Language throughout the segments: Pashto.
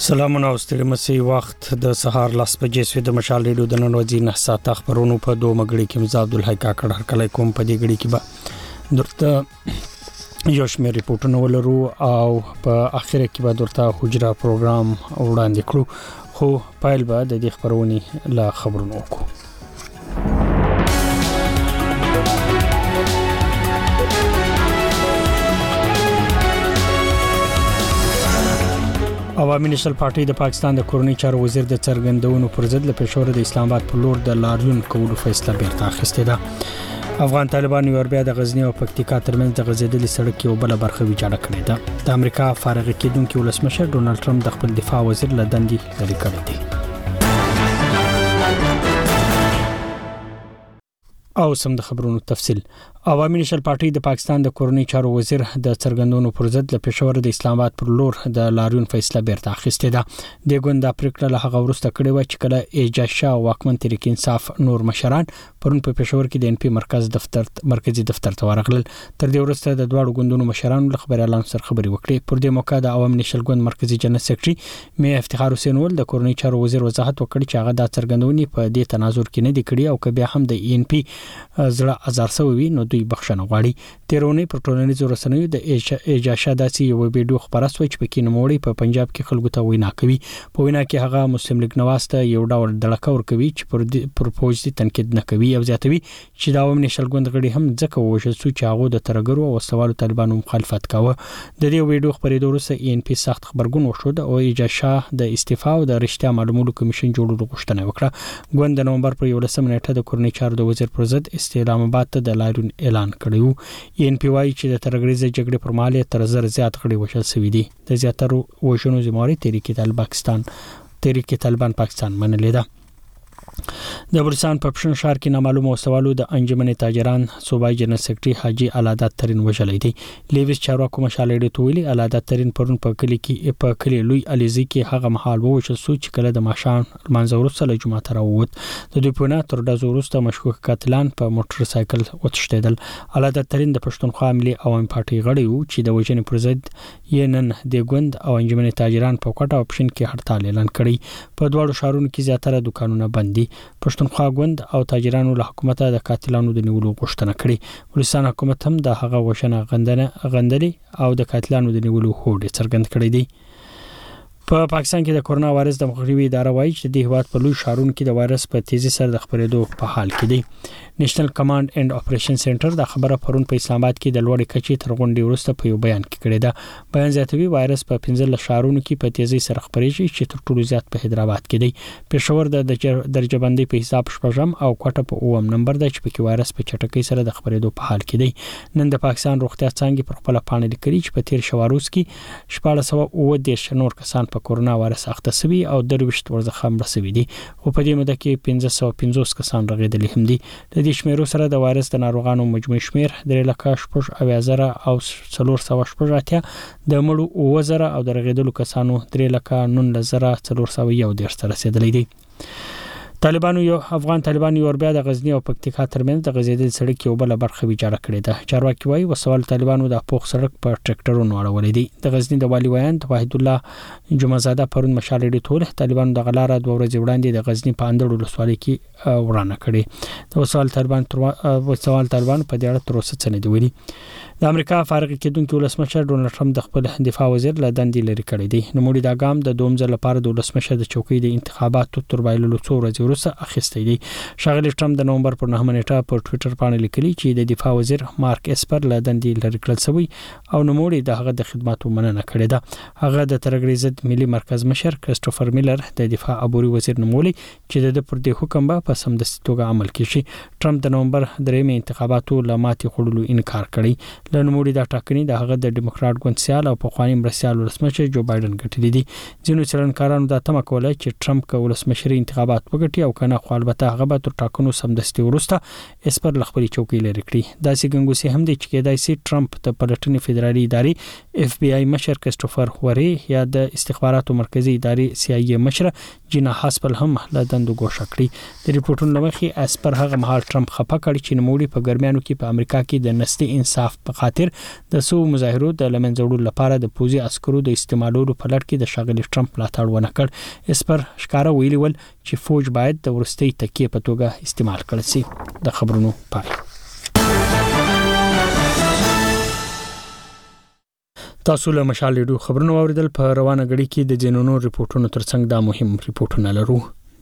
سلامونه او ستړي مسي وخت د سهار لاس بجې سوي د مشال ریډیو د نن ورځې 9 ساعت خبرونو په دوه مګړي کې مزه عبدالحی کاکړ هر کله کوم په دې غړي کې به درته یو شمېر ریپورتونه ولرو او په اخر کې به درته حجره پروګرام وړاندې کړو خو پایل به د دې خبرونې لا خبرونو کو عوامي نېشنل پارټي د پاکستان د کورنۍ چارو وزیر د څرګندونو پر ضد له پېښور د اسلام آباد پر لور د لاریون کولو فیصله بیرته اخیستې ده. افغان طالبانو یو بیا د غزنی او پکتیکا ترمنځ د غزیدلې سړک یو بل برخه ویجاړه کړې ده. د امریکا فارغ کېدونکو ولسمشر ډونالد ټرمپ د خپل دفاع وزیر له دندې لرې کړی دی. او سم د خبرونو تفصيل. عوامي نېشنل پارټي د پاکستان د کورنۍ چارو وزیر د څرګندونو پر ضد له پېښور د اسلام آباد پر لور د لاریون فیصله بیرته اخیستې ده. د ګوند پریکړه له هغه وروسته کړې و چې کله اعجاز شاه واکمن تحریک انصاف نور مشران پرون په پېښور کې د ان پی مرکزی دفتر ته ورغلل. تر دې وروسته د دوه ګوندونو مشرانو له خبريالانو سره خبري وکړې. پر دې موقع د عوامي نېشنل ګوند مرکزی جنرال سیکریټري می افتخار حسین ول د کورنۍ چارو وزیر وضاحت وکړ چې هغه د څرګندونې په دې تناظر کې نه دی کړی او که بیا هم د ان پی زړه ازار سوي نو دوی بخښنه غواړي. تیرونی پر ټولنیزو رسنیو د اجازه داسي یو ویډیو خبره سوي چې پکې نوموړي په پنجاب کې خلکو ته وینا کوي. په وینا کې هغه مسلم لیگ نواز ته یو ډول دړکه ورکوي چې پر فوج دي تنقید نه کوي او زیاتوي چې د عوامي نېشنل ګوند غړي هم ځکه ووژل شو چې هغه د ترګرو او سوالو طالبانو مخالفت کاوه. د دې ویډیو خبرېدو وروسته ان پی سخت خبرګون وشو او اجازه شاه د استعفا او د رښتیا معلومولو کمیشن جوړولو غوښتنه وکړه. ګوند د نومبر پر 11 نیټه د کورنۍ چارو د وزیر پر ضد اسلام آباد ته د لاریون اعلان کړی. ان پی وايي چې د ترګریزه جګړې پر مهال تر زر زیات غړي وشل شوی دي. د زیاترو وژنو ذمہواری تحریک طالبان پاکستان منلې ده. د بلوچستان په پښتون شهر کې نامعلوم سوالو د انجمن تاجران صوبایي جنرال سیکریټري حاجی علادت ترين وژلې دي. لیویس چارواکو مشالې ټویلي علادت ترين پرون په کلی لوی الیزي کې هغه محل ووشل سو چې کله د ماشان منځور سره جمعه تر ووت. د دوی په نه تر د زورسته مشکوک قاتلان په موټر سایکل وتښتیدل. علادت ترين د پښتونخوا ملي عوامي پارټي غړي وو چې د وژنې پر ضد یې نن د ګوند او انجمن تاجران په کوټه او پښین کې هړتال اعلان کړی. په دواړو شهرونو کې زیاتره دکانونه بند دي. پښتونخوا ګوند او تاجرانو له حکومت د قاتلانو د نیولو غوښتنه کړې. بلوچستان حکومت هم د هغه وژنه غندلي او د قاتلانو د نیولو هوډ څرګند کړی دی. په پاکستان کې د کورونا وایرس د مخنیوي اداره وایي چې د هیواد په لوی شهرونو کې د وایرس په تیزی سره د خبرېدو په حال کې دی. نېشنل کمانډ اینڈ اپریشن سنټر د خبره پرون په اسلام آباد کې د لوړې کچې تر غونډې وروسته په یو بیان کې کړی دی. بیان زیاتوي وایرس په 15 شهرونو کې په تیزی سره خبرېږي چې تر ټولو زیات په حیدرآباد کې دی. پېښور د درجه بندي په حساب شپږم او کوټه په 9م نمبر دی چې په وایرس په چټکۍ سره د خبرېدو په حال کې دی. نن د پاکستان روغتیا څانګې پر خپل پاڼه لیکلي چې په تیر شواروز کې 1410 نور کسان په کورونا وایرس اخته شوي او 23 ورځې مړه شوي دي. خو په دې موده کې 1550 کسان رغېدلي هم دي. د دې شمیرو سره د وایرس د ناروغانو مجموعي شمیر 3,80,000 او 480 د مړو 9,000 او د رغېدلو کسانو 3,19,401 ته رسیدلي دي. افغان طالبانو یو بیا د غزنی او پکتیکا ترمنځ د غزیدل سړک یو بل برخه ویجاړه کړې ده. چارواکي وايي وسوال طالبانو د پوخ سړک په ټریکټرونو اړولې دي. د غزنی د والی ویاند وحید الله جمعزاده پرون مشالې ټول طالبانو د غلاره 2 ورځې وړاندې د غزنی په اندړو لسوالۍ کې ورانه کړې. د وسوال طالبان په دې اړه تر اوسه څه نه دی ویلي. د امریکا فارغ کېدونکو ولسمشر ډونالد ټرمپ د خپل دفاع وزیر له دندې لرې کړی دی. نوموړي دا ګام د دوم ځل لپاره د ولسمشر د چوکۍ د انتخاباتو تر بایللو څو ورځې وروسته اخیستی دی. ښاغلی ټرمپ د نومبر پر 9 نیټه په ټوئیټر باندې لیکلي چې د دفاع وزیر مارک اسپر له دندې لرې کړل شوی او نوموړي د هغه د خدماتو مننه کړې ده. هغه د ترګریزد ملي مرکز مشر کریسټوفر میلر د دفاع عبوري وزیر نوموړي چې د پر دې حکم په سمدستي توګه عمل کړي. ټرمپ د نومبر 3 انتخاباتو لماتې خړلو انکار کړی. له نوموړي د ټاکنې د هغه د ډیموکراټ ګوند سیال او پخوانی مرستیال ولسمشر جو بایدن ګټلې دي. ځینو څېړنکارانو دا تمه کوله چې ټرمپ که ولسمشري انتخابات وګټي پټي او کنه خو البته هغه به تر ټاکنو سمدستي ورسته اسپر لخپلي چوکۍ لري کړی دا سیګنګوسي هم د چکیدای سي ټرمپ د پلټنې فدرالي ادارې اف بي آی مشر کریسټوفر وری یا د استخباراتو مرکزی ادارې سی آی ای مشر جینا هاسپل هم له دندو ګوښه کړی د ریپورتونو لمخې اسپر هغه مهال ټرمپ خپه کړی چې نوموړي په ګرمیانو کې په امریکا کې د نسلي انصاف په خاطر د سو مظاهرو د لمنځوړو لپاره د پوزي عسکرو د استعمالولو په لړ کې د شاغلي ټرمپ ملاتړ ونه کړ اسپر ښکارا ویلي ول چې فوج باید د ورستۍ تکیه په توګه استعمال کړي سي د خبرونو پای تاسو له مشال ریډیو خبرونو اوریدل په روانه غړي کې د جنونو ریپورتونو ترڅنګ دا مهم ریپورتونه لرو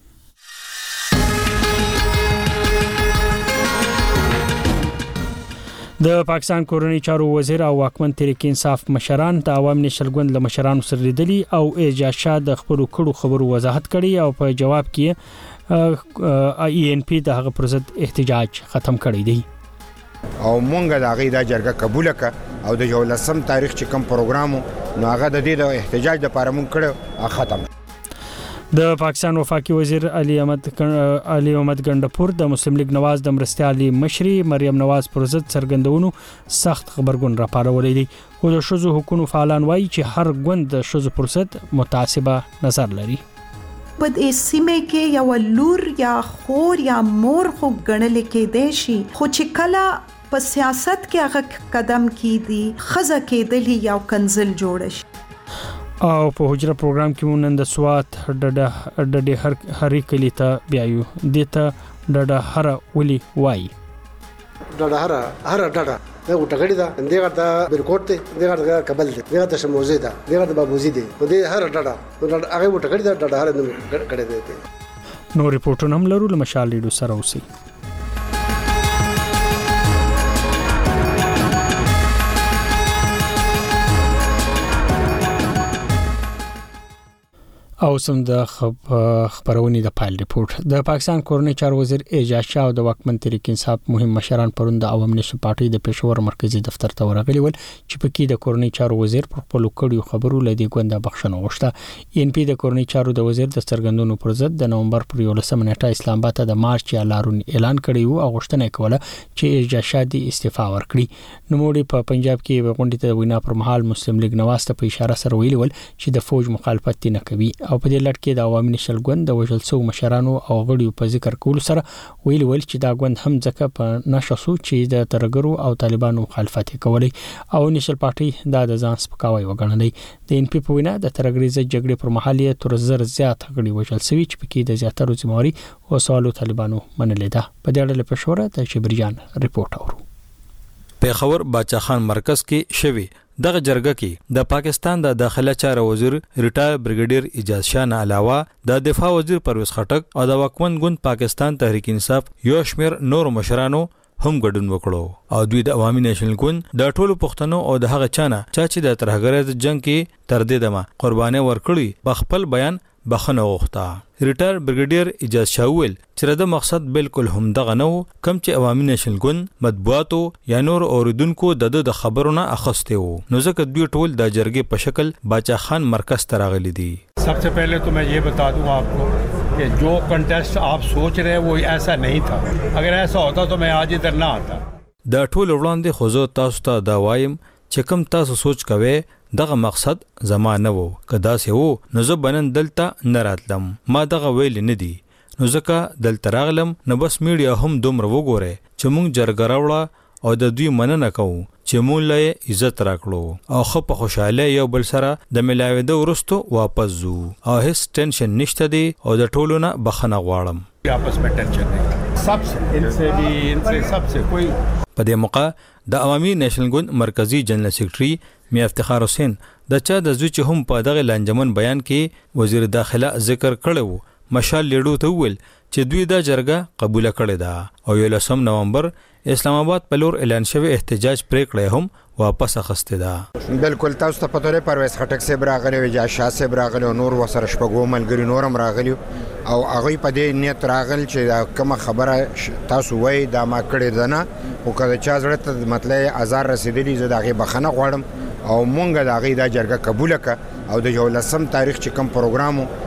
د پاکستان کورنۍ چارو وزیر او واکمن تحریک انصاف مشران د عوام نشل ګوند له مشرانو سره لیدلي او اعجاز شاه د خپل کړو خبرو وضاحت کړي او په جواب کې ای ان پی د هغه پر ضد احتجاج ختم کړی دی او مونږه د هغه د جرګه قبول کړه او د 14 تاریخ چې کوم پروګرام نو هغه د دې د احتجاج لپاره مونږ کړو ختم د پاکستان وفاقي وزیر علي احمد ګندپور د مسلم لیگ نواز د مرستيالي مشري مریم نواز پر ضد څرګندونو سخت خبرګون راپارولې دي خو د شذو حقوقو فعالان وایي چې هر ګوند د شذو پر ضد متعصبه نظر لري په دې سیمه کې یو لور یا خور یا مور خو ګڼل کې دی شي خو چې کله په سیاست کې هغه قدم کیږي خزه کېدلی یو کنزل جوړ شي او په حجره پروګرام کې مونږ نن د سوات ډډه هرې کلی ته بیايو دته ډډه هر ولي وای ډډه هر ډډه دا وټګړی دا دغه د برکوټ ته دغه کابل ته دغه د شموزه ده دغه د بابوزي ده په دې هر ډډه هغه وټګړی دا ډډه هر نو کړي دي نو ریپورټونه هم لرو مشال لیډو سره اوسي او سم د خبرونې د پایل ریپورت د پاکستان کورنۍ چارو وزیر اعجاز شاه او د واکمن تحریک انصاف مهم مشران پروند د عوام نشو پارټي د پېښور مرکزی دفتر ته ورغلي ول چې پکې د کورنۍ چارو وزیر پر خپل کړیو خبرو لدی ګونده بخښنه وغوښته ان پی د کورنۍ چارو د وزیر د څرګندونو پر ضد د نومبر پر 11 نیټه اسلام آباد ته د مارچ یا لارون اعلان کړی وو او غوښتنه کوله چې اعجاز شاه د استعفا ورکړي نوموړي په پنجاب کې غونډې ته وینا پر مهال مسلم لیگ نواز ته په اشاره سره ویلي ول چې د فوج مخالفت نه کوي او په دې لړ کې د عوامي نشل ګوند د وژل شو مشرانو او غړیو په ذکر کول سره ویلي ول چې دا ګوند هم ځکه په نشو چې د ترګرو او طالبانو مخالفت کوي او نشل پارټي د ځان سپکاوي وګڼلې د ان پی په وینا د ترګریزه جګړې پر مهال یې تر زر زیات غړي وژل شوی چې پکې د زیاترو ذمہواری او سوالو طالبانو منلې ده په دې اړه په شوره د شبرجان ریپورت اورو پیښور باچا خان مرکز کې شوی دغه جرګه کې د پاکستان د داخله چارو وزیر ریټایر بریګیډیر اعجاز شاه نه علاوه د دفاع وزیر پرویز خټک او د واکمن ګوند پاکستان تحریک انصاف یو شمیر نور مشرانو هم ګډون وکړو او دوی د عوامي نېشنل ګوند د ټولو پښتنو او د هغه چانه چې د ترهګرۍ جنگ کې تر دې دمه قرباني ورکړي په خپل بیان بخنه وغوښته ریټایر بریګیډیر اعجاز شاه ویل چې د مقصد بالکل هم دغه نه کم چې عوامي نېشنل ګوند مطبوعاتو یا نور اوریدونکو د خبرونه اخسته وو نو ځکه دوی ټول د جرګې په شکل باچا خان مرکز ته راغلي دي सबसे पहले तो मैं ये बता दूं आपको कि जो कंटेस्ट आप सोच रहे हैं वो ऐसा नहीं था अगर ऐसा होता तो मैं आज इधर ना आता د ټول وړاندې خوځو تاسو ته دا وایم چې کوم تاسو سوچ کوئ دغه مقصد زمانه وو کدا سه وو نو زه بنن دلته نه راتلم ما دغه ویل نه دی نو ځکه دلته راغلم نو بس میډیا هم دومره وګوره چې مونږ جرګه راوړه او د دوی مننه کوو چې مونږ له عزت راکړو او خو په خوشاله یو بل سره د ملاویدو ورستو واپس زو او هیڅ ټینشن نشته دی او د ټولو نه بخنه غواړم आपस में टेंशन नहीं सबसे इनसे सबसे कोई په دې موقع د عوامي نېشنل ګوند مرکزی جنرال سیکریټري میا افتخار حسین د چا د زوی چې هم په دغه لنجمن بیان کې وزیر داخله ذکر کړو مشال لیډو ته ویل چې دوی دا جرګه قبول کړې ده او 11 نومبر اسلام آباد په لور اعلان شوی احتجاج پریکړه هم واپس اخسته ده بالکل تاسو ته پته لري پرویز خټک صاحب راغلی وي یا شاه صاحب راغلی نور وسره شپږو ملګری نورم راغلی او هغه په دې نیت راغل چې کومه خبره تاسو وای دا ما کړی ده نه او کله چا زړه ته مطلب ازار رسیدلی زه دغه بخنه غواړم او مونږ دغه د جرګه قبول ک او د 11 تاریخ چې کوم پروګرام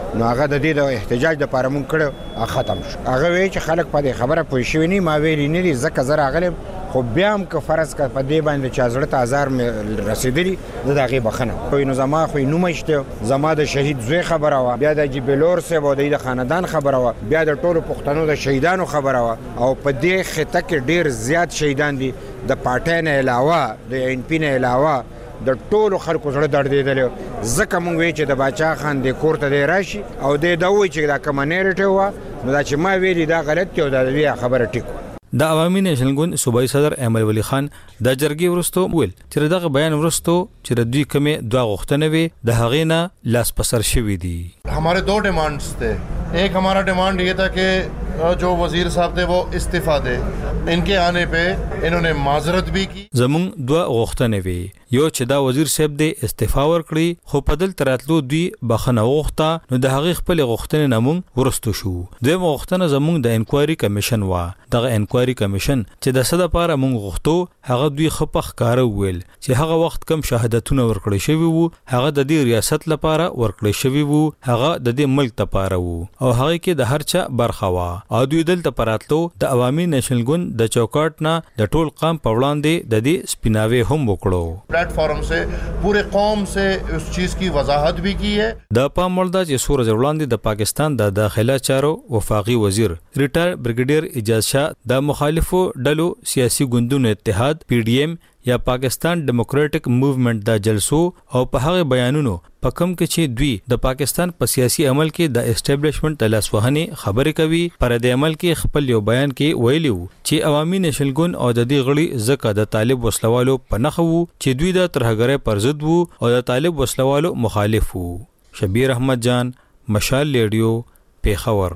نو هغه د دې د احتجاج لپاره مونږ کړو ختم شو. هغه وی چې خلک په دې خبره پوه شوي نه، ما ویلي نه دي ځکه زه راغلم، خو بیا هم که فرض که په دې باندې چې زړه ته ازار مې رسېدلي زه د هغې بخښنه کوم. نو زما خو یې نوم شته، زما د شهید زوی خبره وه، بیا د جبلور صاحب او د خاندان خبره وه، بیا د ټولو پښتنو د شهیدانو خبره وه. او په دې خطه کې ډېر زیات شهیدان دي، د پارټۍ نه علاوه د ان پی نه علاوه د ټولو خلکو زړه دردېدلی. ځکه مونږ وایو چې د باچا خان د کور ته دی راشي او دی دا وایي چې دا کومه نیریټیو وه، نو دا چې ما ویلي دا غلط دی او دا بیا خبره ټیک وه. د عوامي نېشنل ګوند صوبایي صدر احمد ولی خان د جرګې وروسته ویل چې دغه بیان وروسته چې د دوی کمې دوه غوښتنې وي د هغې نه لاس په سر شوي دي. हमारे 2 डिमांड्स थे. एक हमारा डिमांड ये था कि जो वजीर साहब थे वो इस्तीफा दे. इनके आने पे इन्होंने माजरत भी की. زمونږ دوه غوښتنې وي، یو چې دا وزیر صاحب دې استعفا ورکړي، خو په دلته راتلو دوی بخښنه وغوښته، نو د هغې خپلې غوښتنې نه موږ ورستو شو. دویمه غوښتنه زمونږ د انکوایري کمیشن وه. دغه انکوایري کمیشن چې د څه دپاره موږ غوښتو هغه دوی ښه په ښکاره وویل چې هغه وخت کم شهادتونه ورکړی شوي وو هغه د دې ریاست لپاره ورکړی شوي وو، هغه د دې ملک لپاره وو او هغه کې د هر چا برخه وه. او دوی دلته په راتلو د عوامي نېشنل ګوند د چوکاټ نه د ټول قام په وړاندې د دې سپیناوی هم وکړو. پلیټ فارم سے پورے قوم سے اس چیز کی وضاحت بھی کی ہے. د پام وړ ده چې څو ورځې وړاندې د پاکستان د داخله چارو وفاقي وزیر ریټایر بریګیډیر اجاز شاه د مخالفو ډلو سیاسي ګوندونو اتحاد پی ډی ایم یا پاکستان ډیموکراټک موومېنټ د جلسو او په هغه بیانونو په کوم کې چې دوی د پاکستان په سیاسي عمل کې د اسټابلیشمنت د لاسوهنې خبرې کوي، پر دې عمل کې خپل یو بیان کې ویلي وو چې عوامي نېشنل ګوند او د دې غړي ځکه د طالب وسلوالو په نښه وو چې دوی د ترهګرۍ پر ضد وو او د طالب وسلوالو مخالف وو. شبیر احمد جان، مشال ریډیو، پیښور.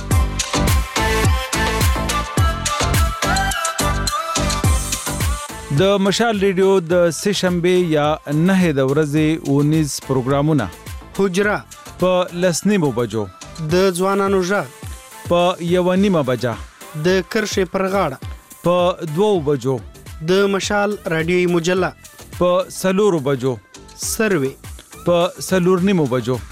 د مشال ریډیو د سه شنبه یا 9 د ورځې 19 پروګرامونه: حجره په لسنیمو بجو، د ځوانانو ژغ په 1:30 بجه، د کرښې پر غاړه په 2 بجو، د مشال رادیوي مجله په 4 بجو، سروي په 4:30 بجو.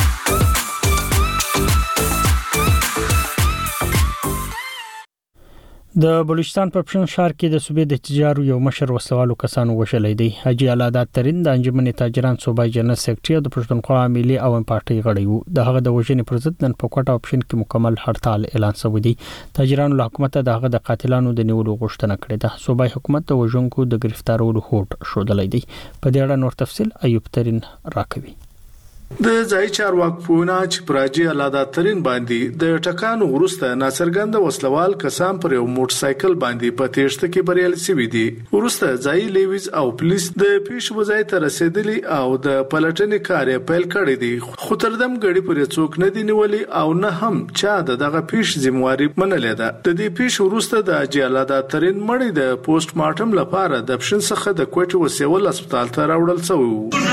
د بلوچستان په پښین ښار کې د صوبې د تجارو یو مشر وسلوالو کسانو وشلې دی. حاجی علادات ترين د انجمن تاجران صوبای جنرال سیکریټری د پښتونخوا ملي عوام پارټي غړی وو. د هغه د وژنې پر ضد نن په کوټه او پښین کې مکمل هړتال اعلان شوی دی. تاجرانو له حکومت د هغه د قاتلانو د نیولو غوښتنه کړې ده. صوبای حکومت د وژونکو د گرفتارولو هوډ شودلې دی. په دې اړه نور تفصيل ایوب ترين راکوي. د ځای چارواکونه چې پراجي علادات ترين باندې د ټکانو ورسته ناڅرګند وسلوال کسان پر یو موټر سایکل باندې په تېښته کې بریالي شوي دي. ورسته ځای لیویز او پولیس د پیښ وځای ته رسیدلي او د پلټنې کار پیل کړی دی، خو تردم غړي پر څوک نه دی نیولي او نه هم چا دغه پیښ ذمہواری منلې ده. د دې پیښ ورسته د حاجی علادات ترين مړی د پوسټ مارټم لپاره د پښین څخه د کوټې وسیول هسپتال ته راوړل شوی.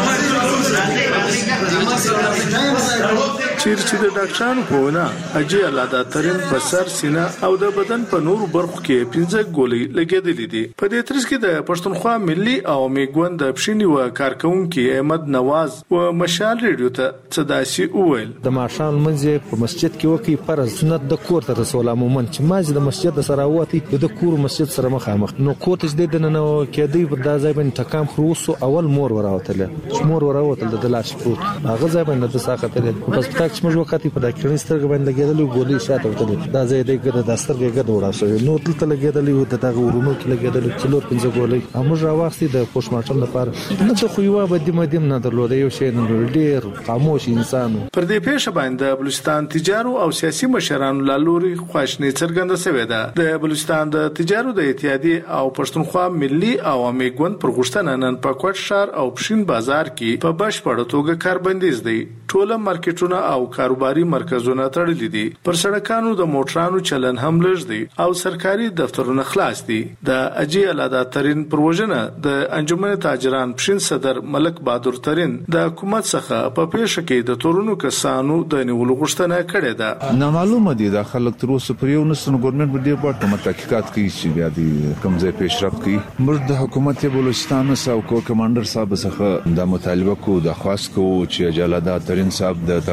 چیرې د ډاکټرانو په وینا حاجی علادات ترين په سر، سینه او د بدن په نورو برخو کې 15 ګولۍ لګېدلې دي. په دې ترڅ کې د پښتونخوا ملي عوامي ګوند د پښینی و کارکونکو احمد نواز و مشال ریډیو ته صداسي وویل: د ماشال منځ په مسجد کې وکی فرض سنت د کور ته رسول مومن چې ماځ د مسجد سره وتی د کور مسجد سره مخامخ نو کور ته د نن کې دی په دازای باندې ټکام خروسو اول مور وراوتل د لاش پروت هغه ځای باندې د ساقته په سپټاک چې موږ وخت په داکړنی سترګ باندې لګیدل ګولې شاته وته دا ځای د سترګې ګډ وړا شوی نو تل لګیدل یو دغه ورونو کې لګیدل څلور 15 ګولې موږ راوختي د پوسټ مارټم لپاره نه څه خو یو به مدیم نه درلود یو شی نه ډیر خاموش انسان. پر دې پیښه باندې بلوچستان تجارو او سیاسي مشرانو لالوري خواشنی څرګنده شوې ده. د بلوچستان د تجارو د اتحادیې او پښتونخوا ملي عوامي ګوند پر غوښتنه نن په کوټ ښار او پښین بازار کې په بشپړه توګه کاربندیز دی. ټول مارکیټونه او کاروباري مرکزونه تړلي دي. پر سړکانو د موټرانو چلن هم لږ دی او سرکاري دفترونه خلاص دي. د حاجی علادات ترين پروژنه د انجمن تاجران پښین صدر ملک بهادر ترين د حکومت څخه په پیښه کې د تورونو کسانو د نیولو غوښتنه کړې ده. نه معلومه دي د خلک تر اوسه پر یو نسن ګورنمنت باندې په تحقیقات کوي چې بیا دي کوم ځای پیشرفت کوي. موږ د حکومت بلوچستان او کور کمانډر صاحب څخه د مطالبه کو د خاص کو چې علادات ترين صاحب د بلوچستان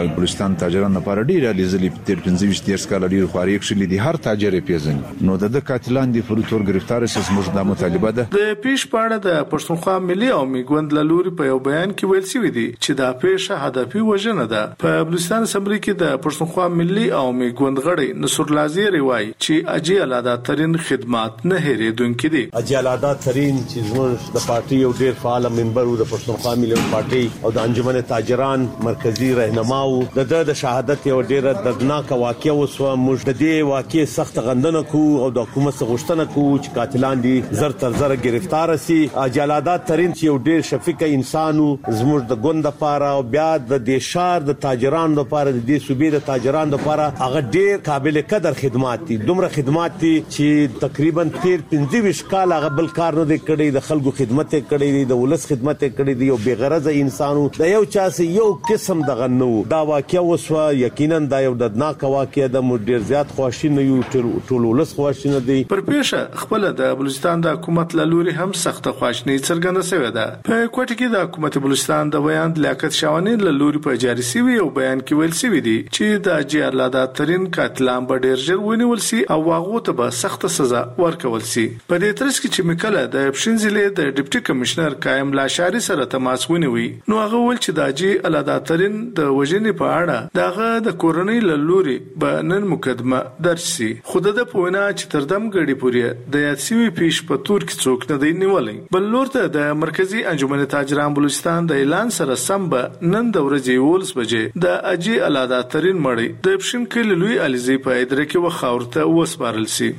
بلوچستان تاجرانو لپاره ډیر لیزلي تیر 15 کال ډیر خواري کړلې دي هر تاجر پیژني نو د قاتلان دي پر تور گرفتار شي زموږ د مطالبه ده د پیش پاړه د پښتونخوا ملي او میګوند لوري په یو بیان کې ویل شوی دی چې دا پیښه هدفي وژنه ده په بلوچستان اسمبلی کې د پښتونخوا ملي او میګوند غړي نصر لازی روایي چې اجي الادا ترين خدمات نه هېریدونکې دي اجي الادا ترين چې زموږ د پارټي یو ډیر فعال منبر د پښتونخوا ملي پارټي او د انجمن تاجران مرکزی رهنماو د شهادت یو ډیره دردناک واقعه وسو موږ د دې واقعې سخت غندنه کو او د حکومت څخه غوښتنه کو چې قاتلان دي زر تر زر گرفتار شي جلادات ترين چې یو ډیر شفیق انسانو زموږ د ګوند لپاره او بیا د دیشار د تاجرانو لپاره د دې صوبې د تاجرانو لپاره هغه ډیر قابل قدر خدمات دي دومره خدمات دي چې تقریبا 15 کال هغه بل کار نه کړی د خلکو خدمت کړی د ولس خدمت کړی دی او بغرض انسانو د یو چا سي یو قسم دغه نو دا واقعیا وسو یقینا دا یو دردناک واقعیا د ډیر زیات خواشینه یو ټول ولس خواشینه دی پر پیښه خپل د بلوچستان د حکومت لوري هم سخت خواشینی څرګنده شوې ده په کوټه کې د حکومت بلوچستان د بیان لیاقت شاونی لوري په جاري سوي او بیان کې ویل سوي دي چې د جیالادا ترين قاتلان به ډیر ژر ونیول سي او واغو ته به سخت سزا ورکول سي په دې ترڅ کې چې مکله د اپشن ضلع د ډیپټي کمشنر قائم لاشاري سره تماس ونیوي نو هغه ول چې د اجي الادا ترين د وژنې په اړه دغه د کورنۍ لوري به نن مقدمه درج سي خود د پوینا چې تر دم غړي پوري د یاسوي پیش په تور کې څوک نه دی نیولې بل لور ته د مرکزی انجمن تاجران بلوچستان د اعلان سره سم به نن د ورځې ولس بجې د اجي الادا ترين مړی د اپشن کې لوی عليزي په اداره کې وخاورته وسپارل سي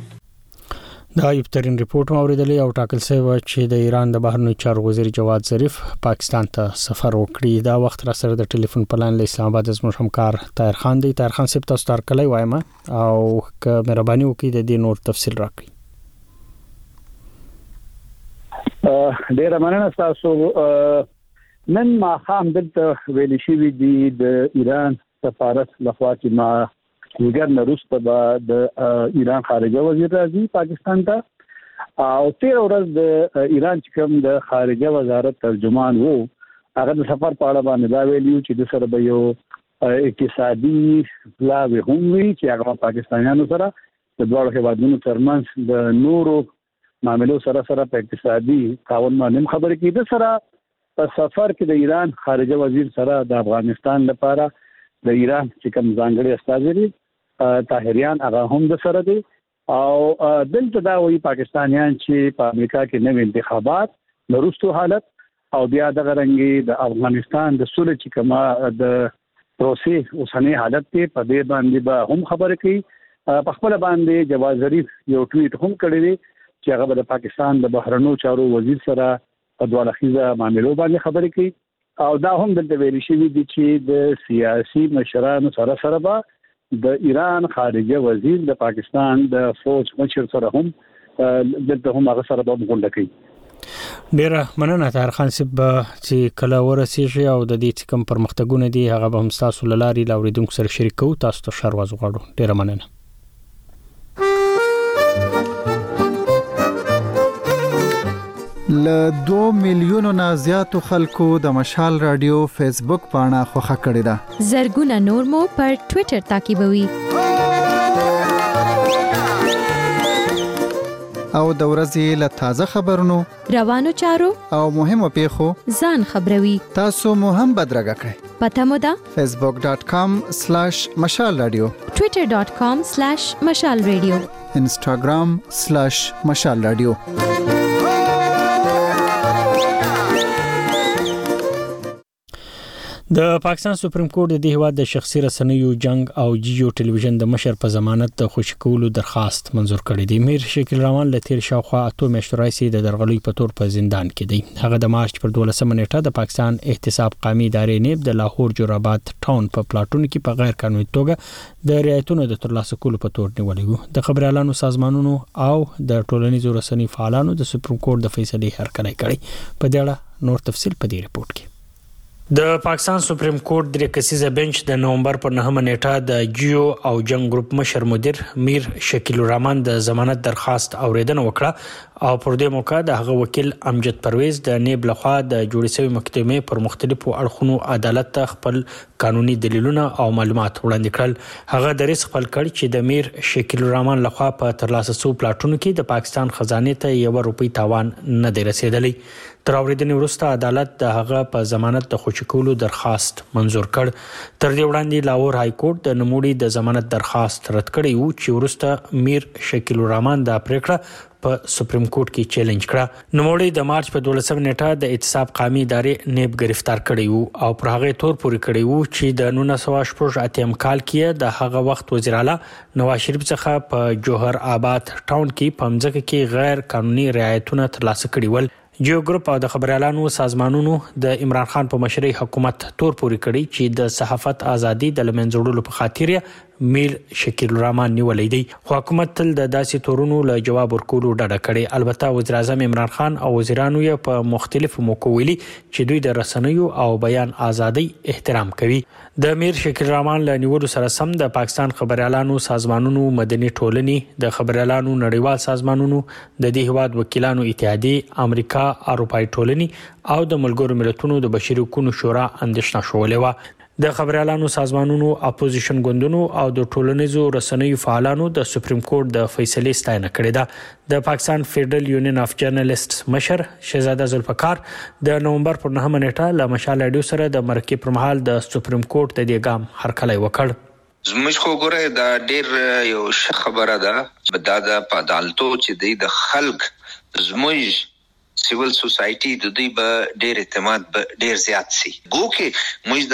دا یو ترين ریپورت اوریدلې او ټاکل شوی چې د ایران د بهرنیو چارو وزیر جواد ظریف پاکستان ته سفر وکړي دا وخت را سره د ټلیفون پلان له اسلام آباد زموږ همکار طاهر خان دی طاهر خان سپ تاسو تر کله وایم او که مهرباني وکړئ د دې نور تفصیل راکړئ ډیر مننه تاسو نن ما خام دلته ویل شي دی د ایران سفارت لخوا چې ما وګر نرسته د ایران خارجه وزیر راځي پاکستان ته او 13 ورځ د ایران چې کوم د خارجه وزارت ترجمان وو هغه د سفر په اړه باندې دا ویلو چې د سره به یو اقتصادي لاوي هم وي چې هغه پاکستانیانو سره د دوه هیوادونو ترمنځ د نورو معاملو سره په اقتصادي تعاون باندې خبرې کیږي د سره په سفر کې د ایران خارجه وزیر سره د افغانستان لپاره د ایران چې کوم ځانګړي استازي طاهریان هغه هم د سره دي او دلته دا وی پاکستانیان چې په امریکا کې نوې انتخابات نورستو حالت او بیا د غرنګي د افغانستان د سولې چې کما د پروسې اوسنۍ حالت په دې باندې به هم خبرې کوي په خپل باندې جواز ظریف یو ټویټ هم کړی دی چې هغه د پاکستان د بهرنیو چارو وزیر سره په دوه لخیزه معاملو باندې خبرې کوي او دا هم دلته ویل شوی دی چې د سیاسي مشرانو سره به د ایران خارجه وزیر د پاکستان د فوج مشر سره هم دلته هم هغه سره به غونډه کوي ډیره مننه طاهر خان صاحب چې کله ورسیږي او د دې کوم پرمختګونه دي هغه به هم تاسو لاري لاوریدونکو سره شریک کوو تاسو ته شروع غواړو ډیره مننه ل 2 میلیونو نه زیاتو خلکو د مشال رادیو فیسبوک پاڼه خوښه کړې ده زرګونه نور مو پر ټوئیټر تعقیبوي او د ورځې له تازه خبرونو روانو چارو او مهمو پیښو ځان خبروي تاسو مو هم بدرګه کړئ پته مو ده facebook.com/مشال رادیو twitter.com/مشال رادیو instagram/مشال رادیو د پاکستان سپریم کورټ د هیواد د شخصي رسنیو جنگ او جیو ټلویزیون د مشر په ضمانت د خوشی کولو درخواست منزور کړی دی میر شکیل روان له تیر شاوخوا 8 میاشتو راځي د درغلي په تور په زندان کې دی هغه د مارچ پر 12 نیټه د پاکستان احتساب قومي ادارې نیب د لاهور جوراباد ټاون په پلاټون کې په غیر قانوني توګه د رعایتونو د ترلاسه کولو په تور نیولې د خبري اعلانو سازمانونو او د ټولنیزو رسنیو فعالانو د سپریم کورټ د فیصلې هرکلی کړی په دې اړه نور تفصیل په دې ریپورت کې د پاکستان سپریم کورټ د کسیزه بنچ د نومبر پر 9 نیټه د جیو او جنگ ګروپ مشر مدیر میر شکیل الرحمن د ضمانت درخواست اوریدنه وکړه او پر دې موقع د هغه وکیل امجد پرویز د نیب لخوا د جوړې شوی محکمې پر مختلفو اړخونو عدالت ته خپل قانوني دلیلونه او معلومات وړاندې کړل. هغه درس خپل کړ چې د میر شکیل الرحمن لخوا په ترلاسه شوی پلاټونو کې د پاکستان خزانه ته ₹1 تاوان نه دی رسیدلی. تر اوریدنې وروسته عدالت د هغه په ضمانت د خوشی کولو درخواست منزور کړ. تر دې وړاندې لاهور های کورټ د نوموړي د ضمانت درخواست رد کړی و چې وروسته میر شکیل الرحمن د پریکړه په سپریم کورټ کې چیلنج کړه. نوموړي د مارچ په 12 نیټه د اعتصاب قومي ادارې نیب گرفتار کړی و او پر هغه تور پورې کړی و چې د 1988 کال کې د هغه وخت وزیر اعلی نواز شریف څخه په جوهر آباد ټاون کې په مځکه کې غیر قانوني رعایتونه ترلاسه کړي ول. جیو ګروپ او د خبريالانو سازمانونو د عمران خان په مشرۍ حکومت تور پورې کړی چې د صحافت ازادي د لمنځوړلو په خاطر میر شکیل الرحمن نیولې دی. خو حکومت تل د داسې تورونو له جواب ورکولو ډډه کړې. البته وزیر اعظم عمران خان او وزیرانو یې په مختلفو موقعو ویلي چې دوی د رسنیو او بیان ازادي احترام کوي. د میر شکیل الرحمن له نیولو سره سم د پاکستان خبريالانو سازمانونو، مدني ټولنې، د خبريالانو نړیوال سازمانونو، د دې هیواد وکیلانو اتحادیه، امریکا، اروپای ټولنې او د ملګرو ملتونو د بشري حقوقو شورا اندېښنه شولې و. د خبريالانو سازمانونو، اپوزیشن ګوندونو او د ټولنیزو رسنیو فعالانو د سپریم کورټ د فیصلې ستاینه کړې ده. د پاکستان فدرل یونین اف جرنالستس مشر شهزاده ذوالفقار د نومبر پر 9 نیټه له مشال رادیو سره د مرکې پر مهال د سپریم کورټ د دې ګام هرکلی وکړ. زموږ خو ګوره دا ډېر یو خبره ده د عدالتو چې د خلک زموږ سیول سوسایټي د دوی به ډېر اعتماد به ډېر زیات سي. ګوکې موږ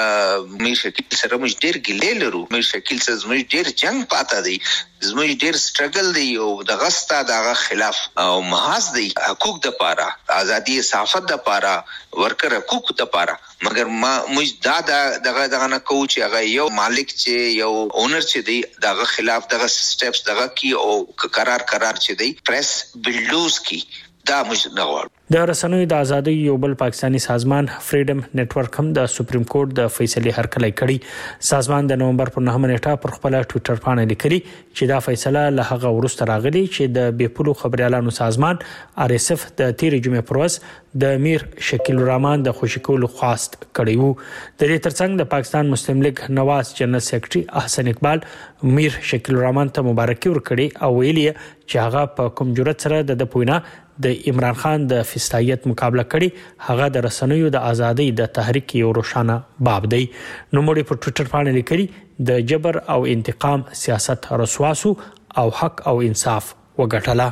د میر شکیل سره موږ ډېر ګیلې لرو. میر شکیل سره موږ ډېر جنگ پاته دی، زموږ ډېر سټرګل دی او د غستا دغه خلاف او محاذ دی حقوق د پاره، ازادي صحافت د پاره، ورکر حقوق د پاره. مګر موږ دغه نه کوو چې هغه یو مالک چې یو اونر چې دی دغه خلاف دغه سټیپس دغه کی او قرار چې دی پریس بلډوز کی دا موږ نه غواړو. د رسنیو د ازادۍ یو بل پاکستانی سازمان فریډم نتورک هم د سپریم کورټ د فیصلې هرکلی کړی. سازمان د نومبر پر 9 نیټه پر خپل ټوئیټر باندې لیکلي چې دا فیصله له هغه وروسته راغلی چې د بیپولو خبريالانو سازمان آر اس اف د 13 جمعې پر ورځ د میر شکیل الرحمن د خوشی کولو خواست کړی وو. د دې ترڅنګ د پاکستان مسلم لیگ نواز جنرال سیکریټري احسن اقبال میر شکیل الرحمن ته مبارکي ورکړي او ویلي چې هغه په کوم جرأت سره د پوینا د عمران خان د فسادیت مقابله کړي. هغه د رسنیو د ازادۍ د تحریک یو روښانه باب دی. نوموړي په ټوئیټر باندې لیکلي د جبر او انتقام سیاست رسواسو او حق او انصاف وګټله.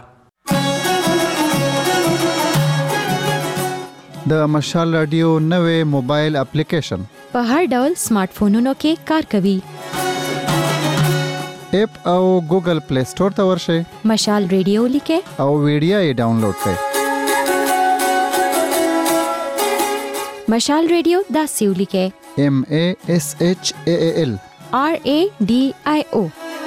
د مشال رادیو نوې موبایل اپلیکیشن په هر ډول سمارټ فونونو کې کار کوي. اپ او ګوګل پلی سٹور ته ورشئ، مشال ریډیو لیکئ او ویډیو یې ډاونلوډ کړئ. مشال ریډیو داسې ولیکئ MASHAAL RADIO.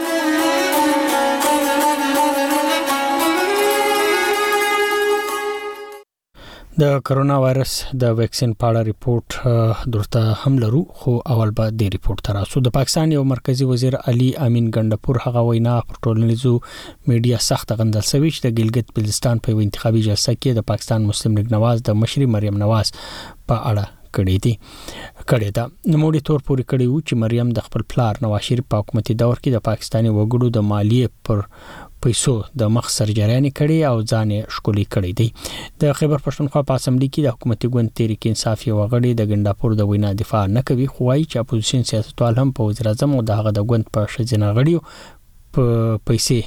د کرونا وایرس د ویکسین په اړه ریپورت درته هم لرو، خو اول به د ریپورت تراسو. د پاکستان یو مرکزی وزیر علي امین ګندپور هغه وینا پر ټولنیزو میډیا سخت غندل شوی چې د ګلګت بلتستان په انتخابي جلسه کې د پاکستان مسلم لیگ نواز د مشري مریم نواز په اړه کړی دا. نوموړي تور پورې کړی و چې مریم د خپل پلار نواز شریف په حکومتي دور کې د پاکستاني وګړو د مالیې پر پیسو د مخ سرجریانې کړي او ځان شکولي کړي دي. د خیبر پښتونخوا په اسمبلی کې د حکومتي ګوند تحریک انصاف یو غړي د ګنداپور د وینا دفاع نه کوي، خو وايي چې اپوزیشن سیاستوال هم په وزیر اعظم او دغه د ګوند په شځنه غړیو په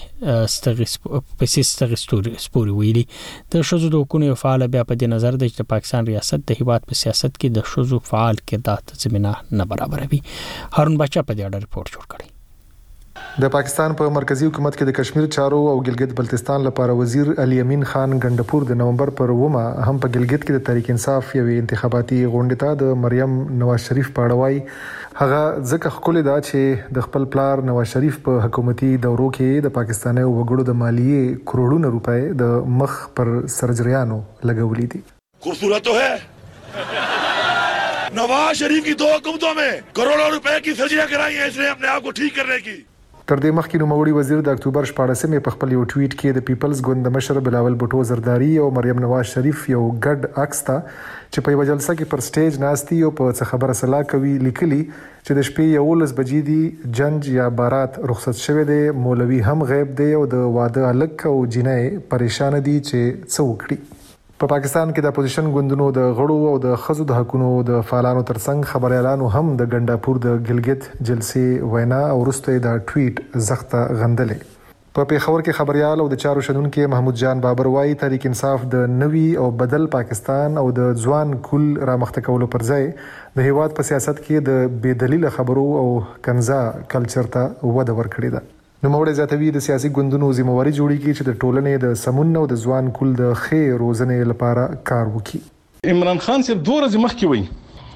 پیسې ستوري ویلي. د شذو د حقوقو فعال بیا په دې نظر د پاکستان ریاست د هیواد په سیاست کې د شذو فعال کردار ته زمينه نه برابروي. هارون بچا په دې اړه ریپورت جوړ کړی. د پاکستان په مرکزی حکومت کې د کشمیر چارو او ګلګت بلتستان لپاره وزیر علي امین خان ګندپور د نومبر پر 9 هم په ګلګت کې د تحریک انصاف یوې انتخاباتي غونډې ته د مریم نواز شریف په اړه وایي. هغه ځکه خپل دا چې د خپل پلار نواز شریف په حکومتي دورو کې د پاکستاني وګړو د مالیې کروڑونه روپے د مخ پر سرجریانو لګولې دي. خوبصورت تو ہے नवाज शरीफ की 2 हुकूमतों में करोड़ों रुपए की सर्जरियां कराई हैं इसने अपने आप को ठीक करने की. تر دې مخکې نوموړي وزیر د اکتوبر 14مې په خپل یو ټویټ کې د پیپلز ګوند مشر بلاول بوټو زرداری او مریم نواز شریف یو ګډ عکس ته چې په یو جلسه کې پر سټیج ناستي او په څه خبره سلا کوي لیکلي چې د شپې 11 بجې دی جنج یا بارات رخصت شوه دی مولوي هم غیب دی او د واده الک او جنې پریشان دي چې څه وکړي. په پاکستان کې د اپوزیشن ګوندونو د غړو او د خزو د حقونو د فعالانو ترڅنګ خبريالانو هم د ګنداپور د ګلګت جلسې وینا او وروسته د ټویټ زخته غندلې. په پیښور کې خبريال او د چارو شنونکو محمود جان بابر وايي تحریک انصاف د نوي او بدل پاکستان او د ځوان کل رامخته کولو پر ځای د هیواد په سیاست کې د بې دلیل خبرو او کنزا کلچر ته وده ورکړې ده. نوموړی زیاتوي د سیاسي ګوندونو ذمہواري جوړیږي چې د ټولنې د سمون او د ځوان کول د خیر روزنې لپاره کار وکړي. عمران خان صاحب 2 ورځې مخکې وایي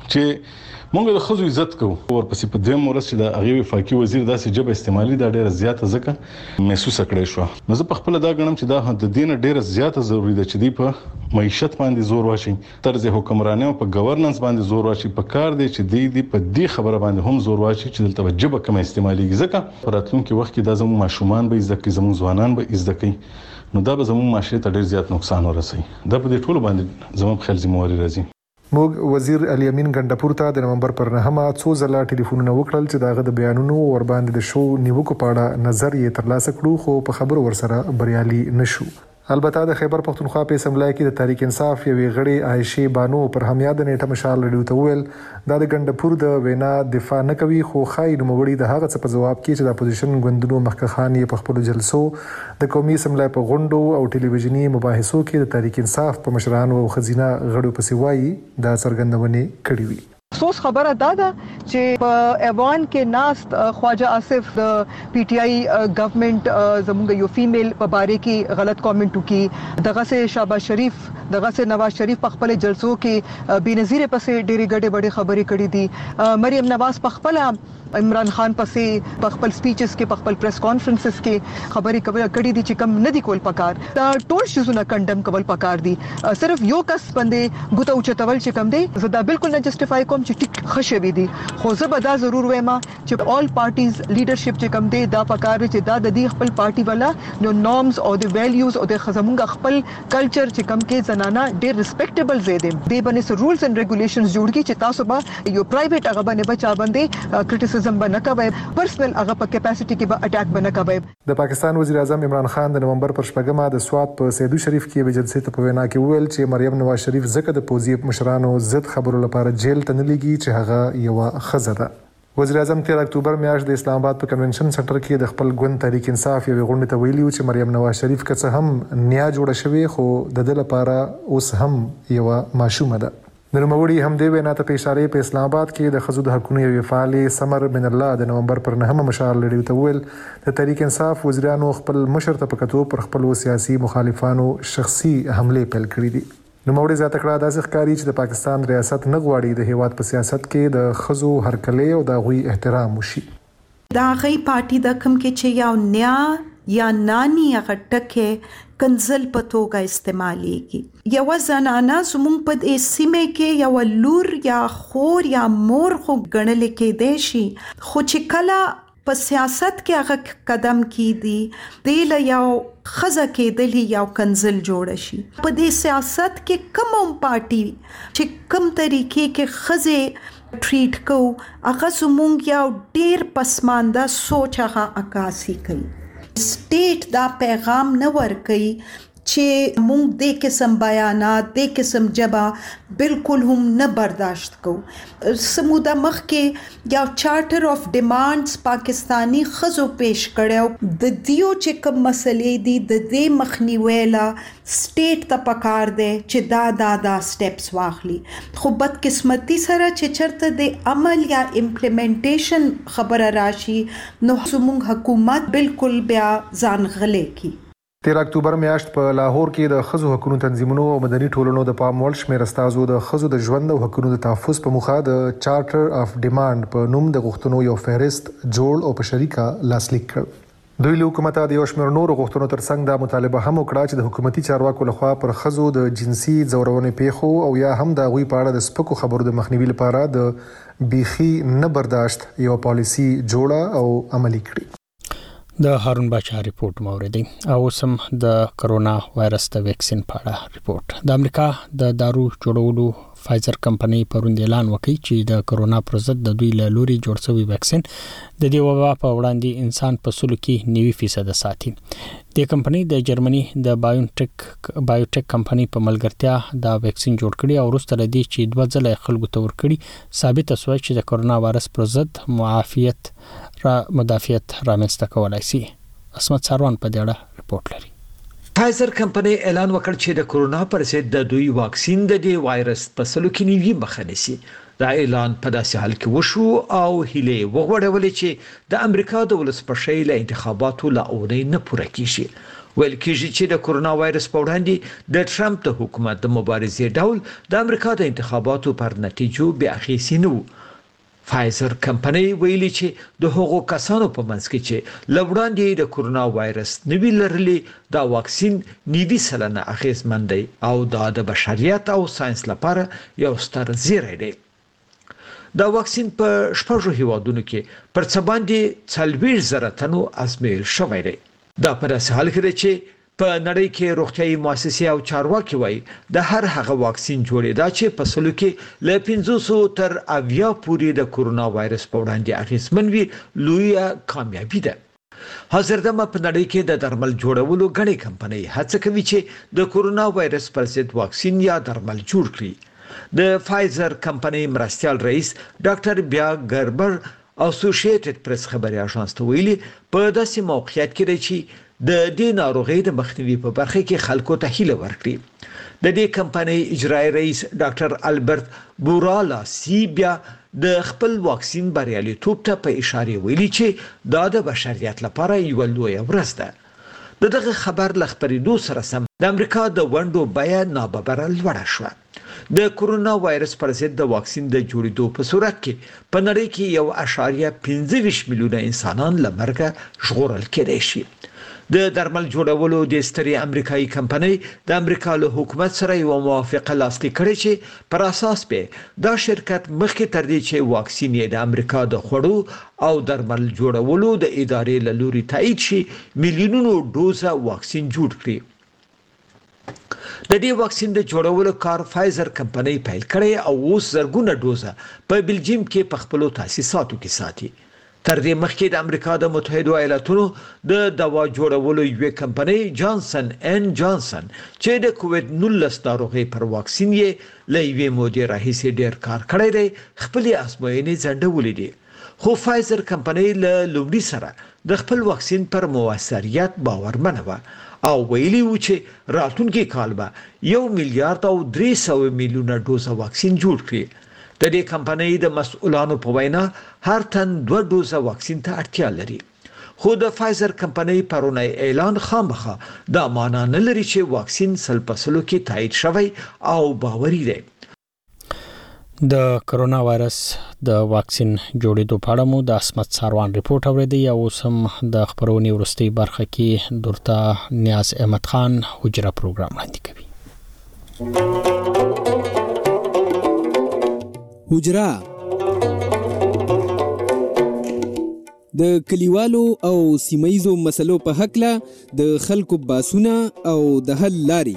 چې مونږ د خزو عزت کوو ورپسې په دویم ورځ چې د هغه وفاقي وزیر داسې جبه استعمالي دا ډیره زیاته ځکه محسوس کړی شو. نو زه په خپل دا غنم چې دا د دین ډیره زیاته ضروری ده چې دی په معیشت باندې زور واچي طرز حکمراني او په گورننس باندې زور واچي په کار دی چې دی په دې خبره باندې هم زور واچي چې دلته جبه کم استعمالي ځکه راتلونکي وخت کې دا زموږ ماشومان به عزت کوي زموږ ځوانان به عزت کوي نو دا به زموږ معاشره ته ډیر زیات نقصان ورسوي. دا په دې ټولو باندې زموږ خپل ذمہواري راځي. موږ وزیر علي امین ګنداپور ته د نومبر پر 9 څو ځله ټلیفونونه وکړل چې داغه د بیانونو ور باندې د شو نیوکو په اړه نظر یې ترلاسه کړو خو په خبرو ورسره بریالي نشو. البته د خیبر پختونخوا په اسمبلی کې د تحریک انصاف یوې غړي عائشه بانو پر همیاد نیټه مشال رډیو ته ویل دا د ګنداپور د وینا دفاع نه کوي خو خای نوموړي د هغه څه په جواب کې چې د اپوزیشن ګوندونو مخکخان یې په خپل جلسو د قومي اسمبلی په غونډو او ټلویزیونی مباحثو کې د تحریک انصاف په مشرانو او خزینه غړو په سیوایي د څرګندونې کړې وي. افسوس خبره دا ده چې په ایوان کې ناست خواجه آصف د پی ټی آی گورنمنت زموږ یو فیمیل په باره کې غلط کامنټ وکي دغه سه شهباز شریف دغه سه نواز شریف په خپل جلسو کې بنظیر پسې ډېری ګډه وړي خبرې کړې دي. مریم نواز په خپل عمران خان پسې په خپل سپیچز کې په خپل پریس کانفرنسز کې خبرې کړې دي چې کم نه دي کول پکار دا ټول شیزونه کنډم کول پکار دي. صرف یو کس باندې ګوتو چتول چې کم دی زه دا بالکل نه جسټیفای کوم چې ټیک خشوي دي خو زه به دا ضرور وایم چې آل پارټیز لیډرشپ چې کم دی دا پکار چې دا د دې خپل پارټي والا نو نورمز او د ویلیوز او د زمونږ خپل کلچر چې کم کې زنانه ډېر ریسپیکټیبل زیاده دی باندې رولز اینڈ ریګولیشنز جوړ کی چې تاسو به یو پرایویټ هغه باندې بچا باندې کرټیسزم باندې کوي پرسنل هغه په کیپاسټي کې به اٹیک باندې کوي. د پاکستان وزیر اعظم عمران خان د نومبر پر 8 د سوات په سیدو شریف کې به جلسې ته په وینا کې ویل چې مریم نواز شریف زکه د پوزي مشرانو ضد خبرو لپاره جیل ته نه لګي چې هغه یو خزه ده. وزیر اعظم 13 اکتوبر میاشت د اسلام آباد په کنونشن سنټر کې د خپل ګوند تحریک انصاف یو غونډه ته ویلي چې مریم نواز شریف که هم نیا جوړه شوی خو د دې لپاره اوس هم یو ماشومه ده. نوموړي هم د وینا ته په اشاره په اسلام آباد کې د خزو د حقوقو یو فعال سمر بن الله د نومبر پر 9 مشال لري ته ویل د تحریک انصاف وزیرانو خپل مشر ته پکتو پر خپل سیاسي مخالفانو شخصي حمله پیل کړې دي. نوموړي ذات کړه د ځخکاری چې د پاکستان ریاست نه غواړي د هیواد په سیاست کې د خزو هرکلې او د غوي احترام وشي. دا غي پارټي د کم کې چې یو نیا یا نانی هغه ټکه کنزل په توګه استعمالېږي. یو زنانه زموږ په دې سیمه کې یو لور یا خور یا مور خو ګڼل کېدای شي خو چې کله په سیاست کې هغه قدم کیدی دیل یو خزه کېدلی یو کنزل جوړ شي. په دې سیاست کې کوم پارټي چې کوم طریقې کې خزه ټریټ کو هغه زموږ یو ډیر پسمانده سوچ هغه عکاسي کوي. سټیټ دا پیغام نه ورکوي چې مونږ د قسم بیانات د قسم جبا بالکل هم نه برداشت کو. سموده مخ کې یو چارټر اف ډیمانډز پاکستانی خزو پیش کړو د دیو چې کوم مسلې دي د دې مخنیوي لا سټیټ ته پکار دی چې دا سټیپس واخلي. خو بدقسمتی سره چې چرته د عمل یا امپلیمنټیشن خبره راشي نو زموږ حکومت بالکل بیا ځان غلې کی. 13 اکتوبر میاشت په لاهور کې د خزو حقوقو تنظیمونو او مدني ټولنو د پام وړ شمېر استازو د خزو د ژوند او حقوقو د تحفظ په مخه د چارټر اف ډیماند په نوم د غوښتنو یو فهرست جوړ او په شریکه لاسلیک کړ. دوی له حکومت د یو شمېر نورو غوښتنو ترڅنګ دا مطالبه هم وکړه چې د حکومتي چارواکو لخوا پر خزو د جنسي ځورونې پیښو او یا هم د غوي په اړه د سپکو خبرو د مخنیوي لپاره د بیخي نه برداشت یو پالیسی جوړه او عملي کړي. د هارون بچا ریپورت موریدي او سم د کرونا وایرس د ویکسین په اړه ریپورت. د امریکا د دارو جوړولو فایزر کمپنی پروند اعلان وکړ چې د کرونا پر ضد د دوی له لوري جوړ شوی ویکسین د دې وبا په وړاندې انسان په سلو کې 90% ساتي. د کمپنی د جرمني د بایوټیک کمپنی په ملګرتیا دا ویکسین جوړ کړی او وروسته لدی چې 2 ځله خلکو ته ورکړي ثابت شوی چې د کرونا وایرس پر ضد مدافعت رامنځته کولای شي. اسمت ساروان په دې اړه ریپورت لري. فایزر کمپنی اعلان وکړ چې د کرونا پر ضد د دوی واکسین د دې وایرس په سلو کې 90 مخه نیسي. دا اعلان په داسې حال کې وشو او هیله وغوړولې چې د امریکا د ولسمشر له انتخاباتو لا اونۍ نه پوره کیږي. ویل کېږي چې د کرونا وایرس په وړاندې د ټرمپ د حکومت د مبارزې ډول د امریکا د انتخاباتو پر نتیجو بیا اخیسي نه. فایزر کمپنی ویلي چې د هغو کسانو په منځ کې چې لوړاندې د کرونا وایرس نوی لرلي دا واکسین 90% اغیزمن دی او دا د بشریت او ساينس لپاره یو ستر زیری دی. دا واکسین په 6 هیوادونو کې پر څه باندې 40,000 تنو ازمایل شوی دی. دا په داسې حال کې دی چې په نړۍ کې روغتیايي مؤسسې او چارواکي وایي د هر هغه واکسین جوړېدا چې په سلو کې له 500 تر 80 پورې د کرونا وایرس په وړاندې اغیزمن وي لویه کامیابی ده. حاضر دمه په نړۍ کې د درمل جوړولو غړي کمپنۍ هڅه کوي چې د کرونا وایرس پر ضد واکسین یا درمل جوړ کړي. د فایزر کمپنۍ مرستيال رئیس ډاکټر بیا ګربر اسوسییټډ پریس خبري اژانس ته ویلي په داسې موقعیت کې دی چې د دې ناروغي د مخنیوي په برخه کې خلکو ته هیله ورکړي. د دې کمپنۍ اجرایی رئیس ډاکټر البرت بورالا سی بیا د خپل واکسین بریالیتوب ته په اشاره ویلي چې دا د بشریت لپاره یو لوی ورځ ده. دغه خبر لخبرېدو سره سم د امریکا د ونډو بیه ناببره لوړه شوه. د کرونا وایرس پر ضد د واکسین د جوړېدو په صورت کې په نړۍ کې 1.25 میلیونه انسانان له مرګه ژغورل کېدای شي. د درمل جوړولو د ستري امریکایي کمپنۍ د امریکا له حکومت سره یو موافقه لاسلیک کړې چې پر اساس به دا شرکت مخکې تر دې چې واکسین یې د امریکا د خوړو او درمل جوړولو د ادارې له لوري تایید شي میلیونونو ډوزه واکسین جوړ کړي. د دې واکسین د جوړولو کار فایزر کمپنۍ پیل کړی او اوس زرګونه ډوزه په بلجیم کې په خپل تاسیساتو کې ساتي. تر دې مخکې د امریکا د متحده ایالاتونو د دوا جوړولو یو کمپنۍ جانسن ان جانسن چې د کووډ 19 ناروغي پر واکسین یې لېوي مودې راهیسې ډېر کار کړی دی خپل ازموینې ځنډولې دي. خو فایزر کمپنۍ له لومړي سره د خپل واکسین پر موثریت باورمنه و او ویلي و چې راتلونکي کال به 1 میلیارډ او 300 میلیونه ډوزه واکسین جوړ کړي. د دې کمپنۍ د مسؤلانو په وینا هر تن 2 ډوزه واکسین ته اړتیا لري. خو د فایزر کمپنۍ پرونی اعلان خامخا دا معنا نه لري چې واکسین 100% کې تایید شوی او باوري دی. د کرونا وایرس د واکسین جوړېدو په اړه مو د اسمت ساروان ریپورت اوریدي او سم د خبرونې ورستي برخه کې درته نیاز احمد خان حجره پروګرام وړاندې کوي. حجره د کلیوالو او سیمایزو مسلو په حق له د خلکو باسونه او د حل لاري.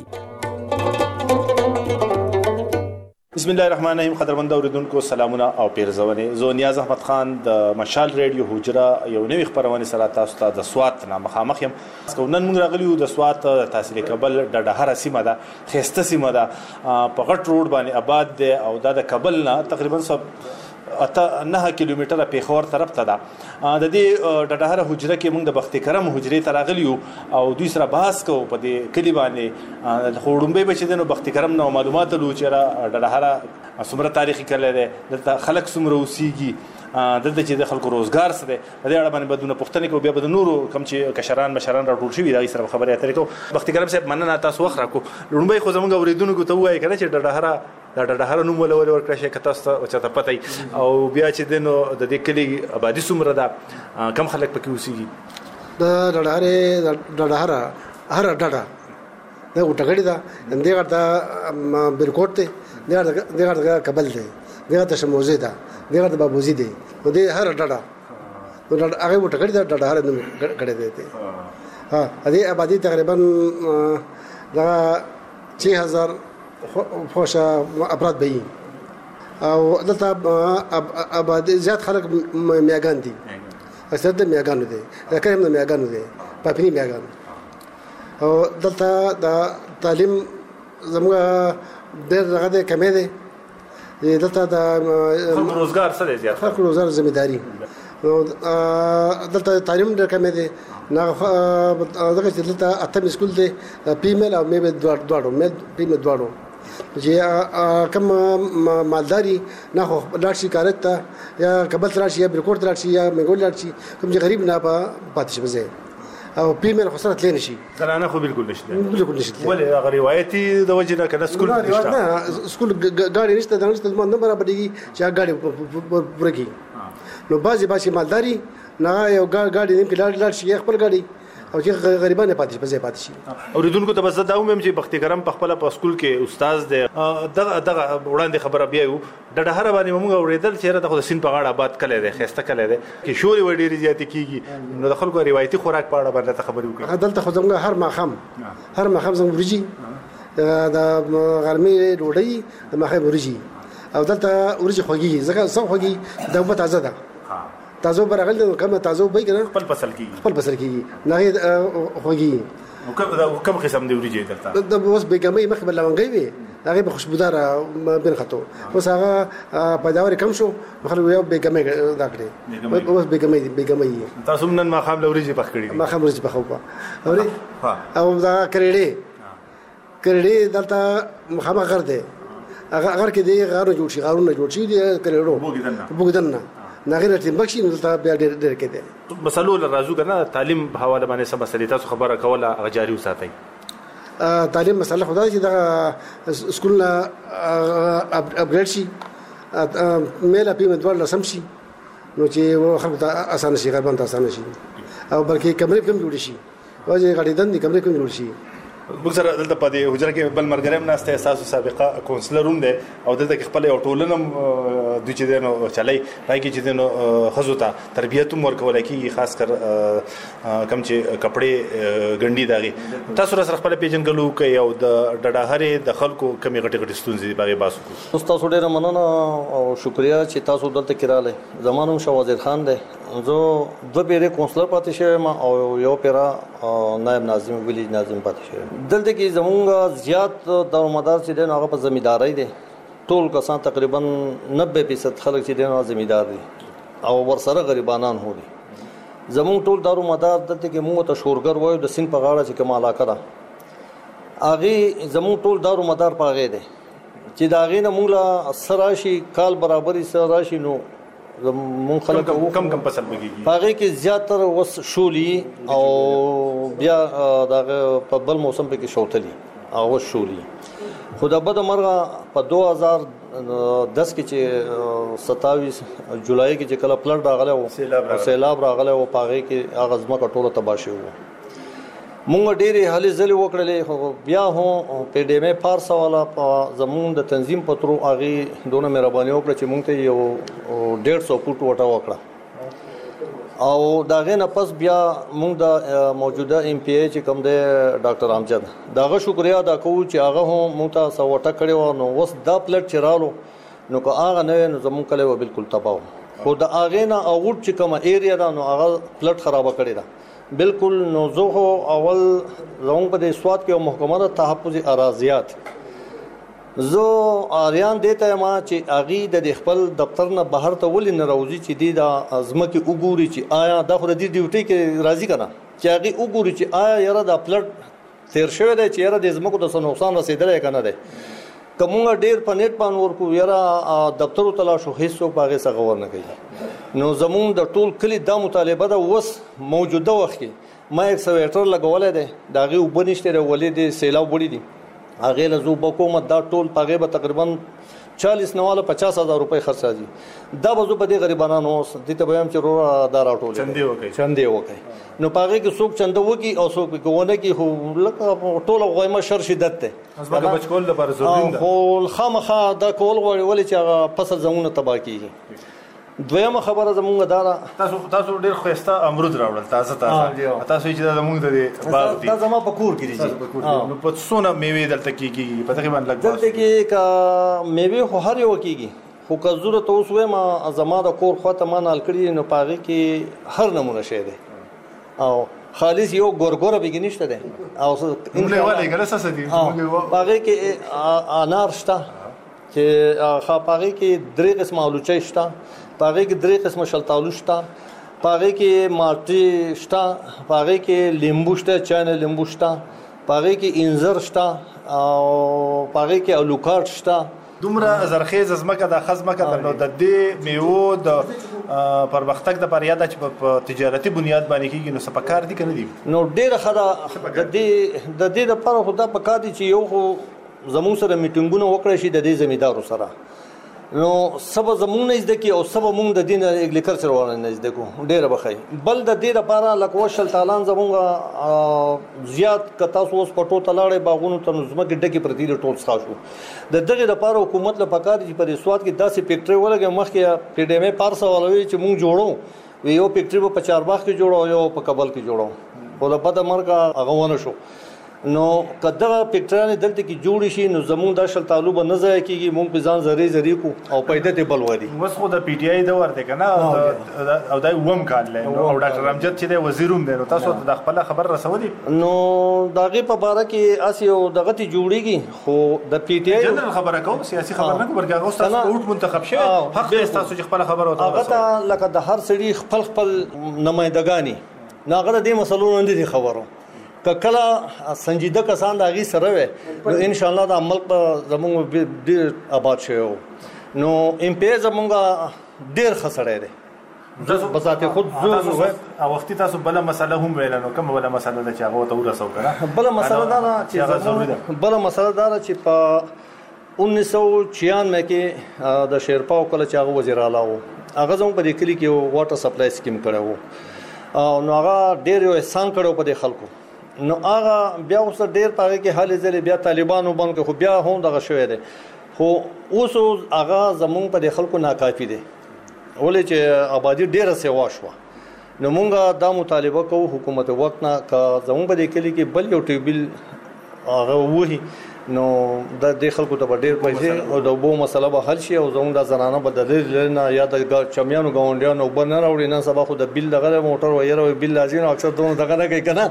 بسم الله الرحمن الرحیم. قدرمن اوریدونکو سلامونه او پیرزونه. زه نیاز احمد خان د مشال ریډیو حجره یو نوې خبرونه سره تاسو ته د سوات نه مخامخ یم. نن موږ راغلیو د سوات تحصیل کابل د ډهره سیمه ده، خسته سیمه ده، په غټ روډ باندې آباد ده او د کابل نه تقریبا 9 کیلومتره پیښور طرف ته ده. د دې د ډهره حجره کې موږ د بخت کرم حجرې ته راغلیو او دوی سره بحث کوو په دې کلی باندې. خوړمبه بچ دنو بخت کرم نو معلومات لو چې د ډهره څومره تاریخي کله ده، د خلک څومره اوسېږي، دلته چې د خلکو روزګار څه دی. د دې اړه باندې بدونه پوښتنه کوو. بیا به د نورو کم چې کشران مشران راټول شوي دغه سره خبرې اترې کوو. بخت کرم صاحب مننه تاسو وخت راکو. لومبه خو زموږ اوریدونکو ته وایي کنه چې د ډهره نوم ولور ورکړی شي کته تاسو ته پته او بیا چې دنو د دې کلی آبادی څومره ده، کم خلک پکې اوسېږي؟ د ډهره هر ډډه دا وټګړی ده، دغه د برکوټ دی، دغه د کابل دی، دغه د شموزه ده، دغه د بابوزي دی، او د هر ډډه هغه وټکړی دا ډډهار نوم کړی دی ها دې آبادی تقریبا دا 6000 فوشه افراد به او دلته آبادی زیات خلک میاګان دي اکثر د میاګانو دي کله هم د میاګانو دي پاپینی میاګان او دلته د تعلیم زموږ ډېر هغه د کمې دی دلته د روزګار سره زیات خلک روزګار ځمېداري دلته تعلیم ډېر کمې دی نه دغه چې دلته اته سکول دی فیمیل او میل دواړو میل فیمیل دواړو چې کوم مالداري نه خو لاړ شي کارت ته یا کابل ته لاړ شي یا برکوټ ته لاړ شي یا منګول لاړ شي کوم چې غریب نه پاتې شي بځای او فیمیل خو سره تللی نشي زنانه خو بالکل نشته بالکل نشته ولې هغه روایتي د وجې نه کنه سکول نشته سکول ګاډي نشته د نشته نه برابرېږي چې ګاډي ورګي نو بعضي مالداري نه یو ګاډي نیم کې لاړ شي خپل ګاډي او چې غریبانه پاتې په ځای پاتې شي اوریدونکو ته بس دا ومم چې بختي کرم په خپل په سکول کې استاد دی دغه وړاندې خبره بیا یو د ډهره باندې موږ اوریدل چې د خو سین په غاړه آباد کړي دی خسته کړي دی چې شوري و ډیری زیات کیږي نو د خلکو روایتي خوراک په اړه باندې خبرې وکړي دلته خو زموږ هر ماخام زموږ ورجی د غرمې ډوډۍ د ماخه ورجی او دلته ورجی خوږي ځکه څو خوږي د وبته تازه ده تازه برغل نو کومه تازه وبای کنه خپل فصل کیږي نه خوږي کوم قسم دی ورجی دلته د اوس بیګمې مخ بل لونګي وي هغه به خوشبودار بن خطو اوس هغه پیداوار کم شو خلک یو بیګمې دا کړی اوس بیګمې تاسو نن ما خام لوريجي پخ کړی ما خام ورجی پخوبا او دا کړي دلته مخامه غر دی هغه کې دی غارونه جوړ شي دی کړي بوګدنه ناغیر ټیم بخشي نو ته بیا ډېر کېده مسلو راځو کنه تعلیم په حواله باندې سم مسلې تاسو خبره کوله غجاري وساتئ تعلیم مسله خدای چې دا سکول اپګریډ شي میل اپی مدوال سم شي نو چې خلک ته اسانه شي غربان ته اسانه شي او بلکې کمرې کم جوړ شي واځي غړي دندې کمرې کم جوړ شي موږ سره دلته په دې حجره کې بل مرګرم ناشته اساس سابقه کونسلروم دی او دلته خپل یو ټولنم د چې دینو چلای راځي چې دینو خزوته تربیته مور کولای کی خاص کر کم چې کپڑے ګنډي داغي تاسو سره خپل پیژنګلو کوي او د ډډاهره د خلکو کمی غټي ستونزې باغې باسو تاسو ډیر مننه او شکریا چې تاسو دلته کراله زمانو شاه وزیر خان دی زه دو پیره کونسلر پاتې شوم او یو پیرا نائب ناظم ویلیج ناظم پاتې شوم دلته کې زمونږ زیات دارومدار چې دی هغه په زمیندارۍ دی ټول کسان تقریبا 90% خلک چې دی زمیندار دي او ورسره غریبانان هو دي زمونږ ټول دارومدار دلته کې موږ ته شورګر وایو د سین په غاړه چې کوم علاقه ده هغه زمونږ ټول دارومدار پاغې دي چې دا غي نه موږ سراشي کال برابرۍ سراشي نو مون خلک کم فصل بګيږي هغه کې زیاتره وس شولي او بیا دغه په بل موسم کې شوتلي او شولي خدا بد مرغه په 2010 کې چې 27 جولای کې چې کله پلټ راغله او سیلاب راغله او پاغه کې اغزمه کټوله تباشه وو مونږ ډېرې هلې ځلې وکړلې خو بیا هم په ډې مې فارس والا زمون د تنظیم پترو اغي دونه مهرباني وکړه چې مونږ ته یو 150 فوټ وټه وکړه او داغه نه پس بیا مونږ د موجوده ایم پی ای چې کوم دی ډاکټر امجد داغه شکریا ادا کوو چې هغه هم مونږ ته سوټه کړو نو وس دا پلټ چرالو نو که هغه نه نو زمون کله و بالکل تباہ خو د هغه نه اوټ چې کوم ایریا دا نو هغه پلټ خراب کړی دا بالکل نو زه اول زموږ په د سواد کې محکمه د تحفظ اراضیات زه اریان دیته ما چې اغي د خپل دفتر نه بهر ته ولې نه راوځي چې د ازمکه وګوري چې آیا د خو د ډیوټي کې راضي کنه چې اغي وګوري چې آیا یاره د پلټ تیر شوی دی چې یاره د ازمکو د نقصان رسیدلې کنه دی کومه ډیر په نیټ باندې ورکو یاره دفتر تلاشو هیڅ باغې څنګه ورنه کوي نو زمون د ټول کلی د مطالبه د وس موجوده وخت کې ما 100 لګولې ده داغه وبنشته ولې د سیلاو وړي دي هغه له زو حکومت دا ټول پاغه به تقریبا 40 نواله 50000 روپے خرچ راځي دا وځو په دې غریبانو د ته بیم چې رو دا راټول چندې وکي نو پاغه کې څوک چنده وکي او څوک کوونه کې هو لکه ټول غوېمه شر شدت ته ازبګه بچکول لپاره ضروري ده هو خامخا دا کول غوړي ولې چې هغه فصل زمونه تباہ کیږي دویمه خبره زمونږ دا تاسو ډېر خوسته امرود راوړل تاسو تاسو چې دا زمونږ د باغ دي دا زما په کور کې دي نو په څونه میوه دلته کېږي په تقریبا لګ دلته کې کا میوه خو هر یو کېږي خو که ضرورت اوس وایم زما د کور خواته ما نال کړی نو پاغي کې هر نمونه شی دی او خالص یو ګورګوره به نشته ده او موږ ولې ګلسه دي پاغي کې انار شته چې پاغي کې درې قسمه الوچي شته پاغي کې درې قسمه شلتالو شته پاغي کې مالټي شته پاغي کې لیمبو شته چانه لیمبو شته پاغي کې انځر شته او پاغي کې الوکاټ شته دومره زرخیز زمکه د خزمکه د دې میوه د پرمختګ د پریاد چې په تجارتي بنیاد باندې کېږي نو سپکار دي کنه دي نو ډېر خدا د دې لپاره خدا پکا دي چې یو خو زموږ سره میټینګونه وکړي شي د دې زمیدارو سره نو سبا زموږ نه زده کی او سبا موږ د دین اګریکلچر ورنه نه زده کو ډېر بخای بل د دې لپاره لکه وشل تعالان زموږ زیات کتا اوس پټو تلاړې باغونو ته زمکه ډکی پرتی ټول ښه شو د دغه لپاره حکومت له پکار چې پر اسواد کې 10 فیکټری ولګي مخکې پی ډی ام پارسه ولوي چې موږ جوړو یو فیکټری په چارباغ کې جوړو یو په کابل کې جوړو په بده مرګه هغه ونه شو نو کداغه فیکټریان دلته کې جوړ شي نو زموږ د شلتالو به نه ځای کېږي موږ په ځان زری کو او پیدا ته بل ودی وس خو د پی ټی آی د ورته کنه او دای ووم کال له او ډاکټر امجد چې د وزیروم دی نو تاسو د خپل خبر رسو دي نو داغه په باره کې اسی او دغه تی جوړیږي خو د پی ټی آی جنرال خبره کوم سیاسي خبر نه کوم ورګه تاسو اوټ منتخب شوی حق تاسو چې خپل خبر او هغه ته لکه د هر سړي خپل نمائندګانی ناغه د مسلو نه دي خبرو کله سنجیده کسان د غي سره وي نو ان شاء الله د عمل په زموږ ډیر آباد شوی نو ام پی زموږ ډیر خسرې دي بذات خود زور او وخت تاسو بل مسله هم ویل نو کوم بل مسله ده چې هغه ته ورسو کنه بل مسله دا چې بل مسله دا چې په 1996 کې د شیرپاو کله چې هغه وزیر اعلی وو هغه زموږ په کلی کې واټر سپلای سکیم کړو او نو هغه ډیر یو احسان کړو په خلکو نو هغه بیا اوس ډیر پاره کې حل ځلې بیا طالبانو باندې خو بیا هم دغه شوی دی خو اوس هغه زمونږ په خلکو ناکافي دي ولې چې آبادی ډیره سیوا شو نو مونږه دا مطالبه کوو حکومت وخت نه کا زمونږ په کلی کې بل یو ټیبل هغه وਹੀ نو د خلکو ته ډیر پیسې او د وبو مسله به حل شي او زموږ د زنانه بدلې نه یا د چمیانو گاونډیانو بنه راوړي نه سبا خو د بیل دغه موټر وایره بیل لازم اکثر دونه دغه نه کوي کنه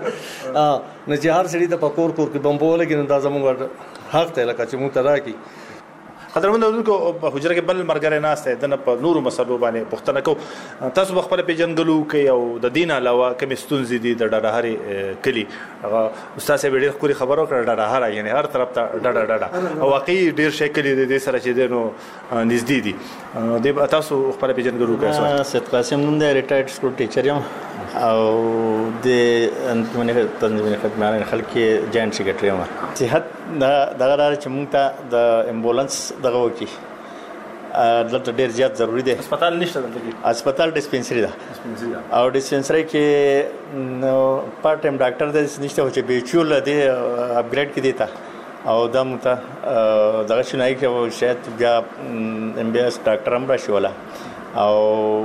نه چې هر سړي ته پکور کور کې بمبول کې دا زموږ حق ته لکه چې مو ته راکی قدرمن اردوونکو په حجره کې بل مرګره ناشته دنه په نورو مسلو باندې پښتنه کو تاسو خپل پیجنګلو کوي او د دین علاوه کوم ستونزې دي د ډډهاري کلی هغه استاد صاحب ډېر خوري خبرو کړ ډډهاري یعنی هر طرف ته ډډه او واقعي ډېر شي کلی د سره چې دینو نږدې دي د تاسو خپل پیجنګلو کوي سید قاسم نوم دی ریټایرډ سکول ټیچر یم او د انتمنه تنظیم خدمات خلک جاینټ سیکریټری یم صحت دغه راځي چې موږ ته د امبولانس دغه وکی دلته ډیر زیات ضروری دی هسپتال نشته دلته هسپتال ډیسپنسری ده او ډیسپنسری کې نو پارت ټایم ډاکټر د نشته چې بیچول دی اپګریډ کې دیتا او دا مته دغه شنای کې شاید بیا ام بي اس ډاکټر هم راشي ولا او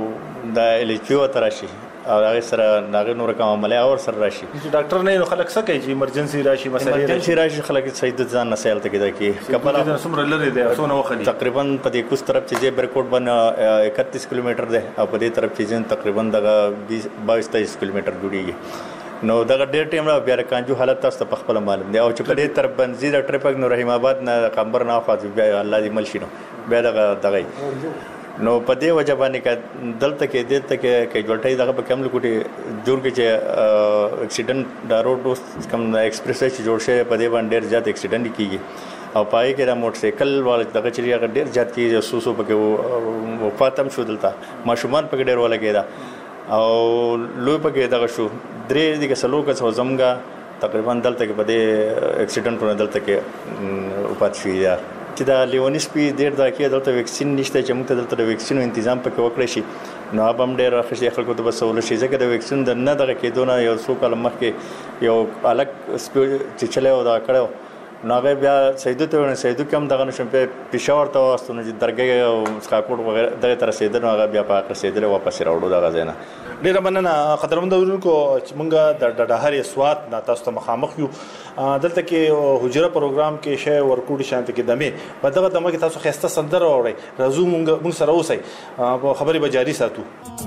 دا الچو تراشي او هغه سره ناغه نور کوم عملیه اور سره راشي چې ډاکټر نه خلک څه کوي چې ایمرجنسي راشي مسله ایمرجنسي راشي خلک سید ځان نسایل ته کېده کې کپلا سمره لري دی څونه وخت تقریبا په دې کوس طرف چې برکوټ باندې 31 کیلومتر دی او په دې طرف چې تقریبا دغه 22-23 کیلومتر جوړیږي نو دغه ډېر ټیم را بیا کانجو حالت تاسو په خپل معلوم دی او چې په دې طرف بنزي د ټریپک نو رحیم آباد نه قمبر نه خاطر بیا الله دې ملشینو بیا دغه نو په دې وجه باندې ک دلته کې جوړټای دغه په کوم لکوټي جوړ کې چې اکسیډنټ د روډ کم ایکسپریس چې جوړ شي په دې باندې ډېر زیات اکسیډنټ کیږي او پای کې د موټر سایکل وال دغه چې هغه ډېر زیات کیږي سوسو پکې وفاتم شو دلته ماشومان پکې ډېر ولګیدا او لوی پکې دغه شو درې دغه سلوک څو زمګه تقریبا دلته کې په دې اکسیډنټ دلته کې وفات شي چې دا لیونیس پی ډېر دا کې دلته ویکسین نشته چې موږ ته دلته د ویکسینو تنظیم پکې وکړی شي نو هم ډېر راخښي خلکو ته بسول شي ځکه د ویکسین د نه دغه کېدونه یو څو کال مخکې یو الګ چې چلے و دا کړو ناغه بیا سیدو ته سیدو کوم دغه نشم په پېښور ته واستونه چې درګه او سکاکوټ وغیرہ دغه تر سیدو هغه بیا په رسیدل واپس راوړو دغه ځای نه. ډیره مننه قدرمن اورونکو چې مونږه د ډډهاري سواد نه تاسو ته مخامخ یو دلته کې حجره پروګرام کې شی ورکوډي شانت کې دمه په دغه دمه کې تاسو خسته سندره اورئ راځو مونږ سره اوسئ خبرې به جاری ساتو.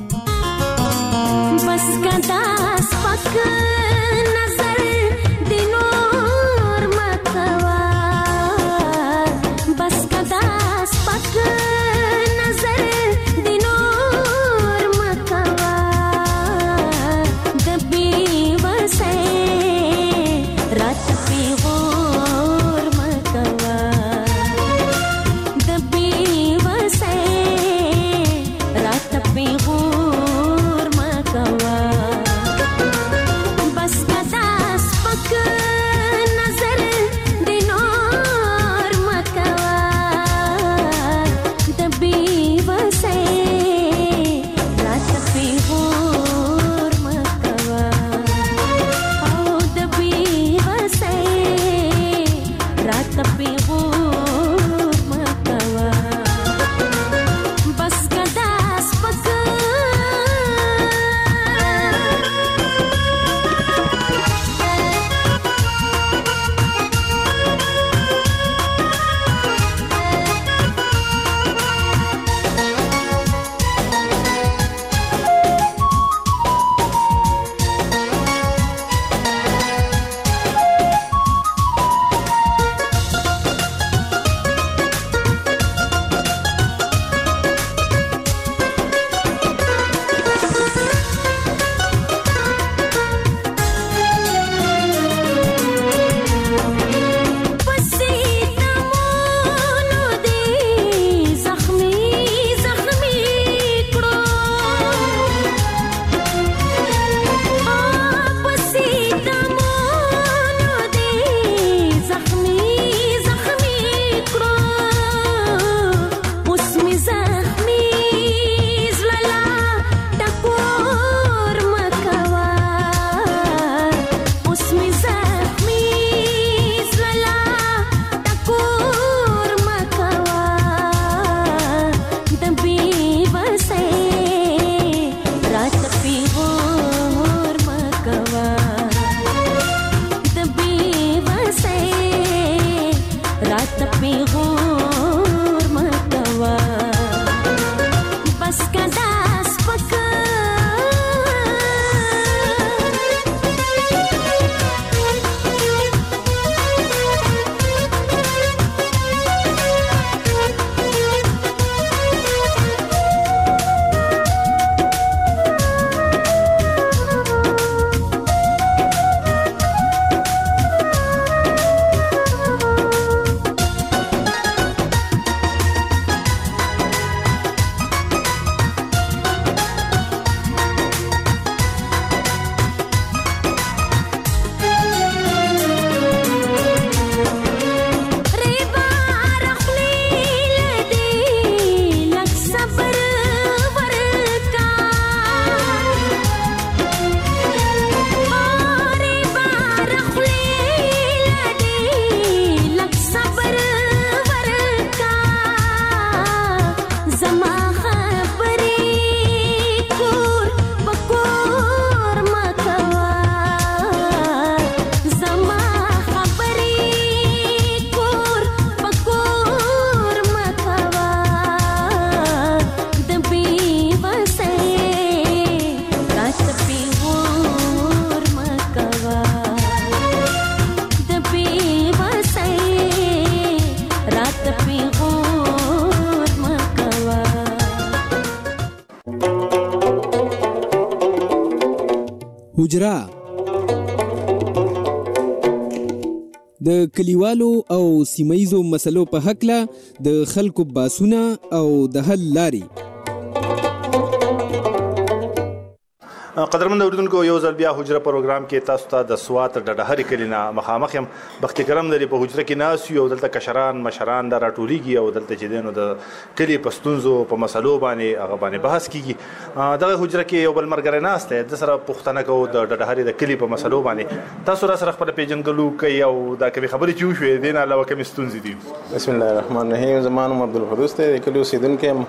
بس کدا سپک نظر دینور مکوا بس کدا سپک نظر دینور مکوا دبی وسه رات پی غور مکوا دبی وسه رات پی غور مکوا بس کدا سپک نظر دینور مکوا دبی وسه رات پی غور مکوا او دبی وسه رات پی غور مکوا بس کدا سپک حجره د کلیوالو او سیمایزو مسلو په حق له د خلکو باسونه او د حل لاري. قدرمن اوریدونکو یو ځل بیا حجره پروګرام کې تاسو ته د سوات د ډهري کلینا مخامخ يم بخت کرم لري په حجره کې ناس یو دلته کشران مشران د راټوليږي او دلته چې دینو د کلی پښتونزو په مسلو باندې هغه باندې بحث کیږي دغه حجره کې یو بل مرګره ناس ته د سره پښتنه کو د ډهري د کلی په مسلو باندې تاسو را سره خپل پیجنګلو کوي او دا کوي خبرې چې وشوي دین علاوه کوم ستونزې دي بسم الله الرحمن الرحیم زمانو عبد القدوس ته کلیو سیدن کې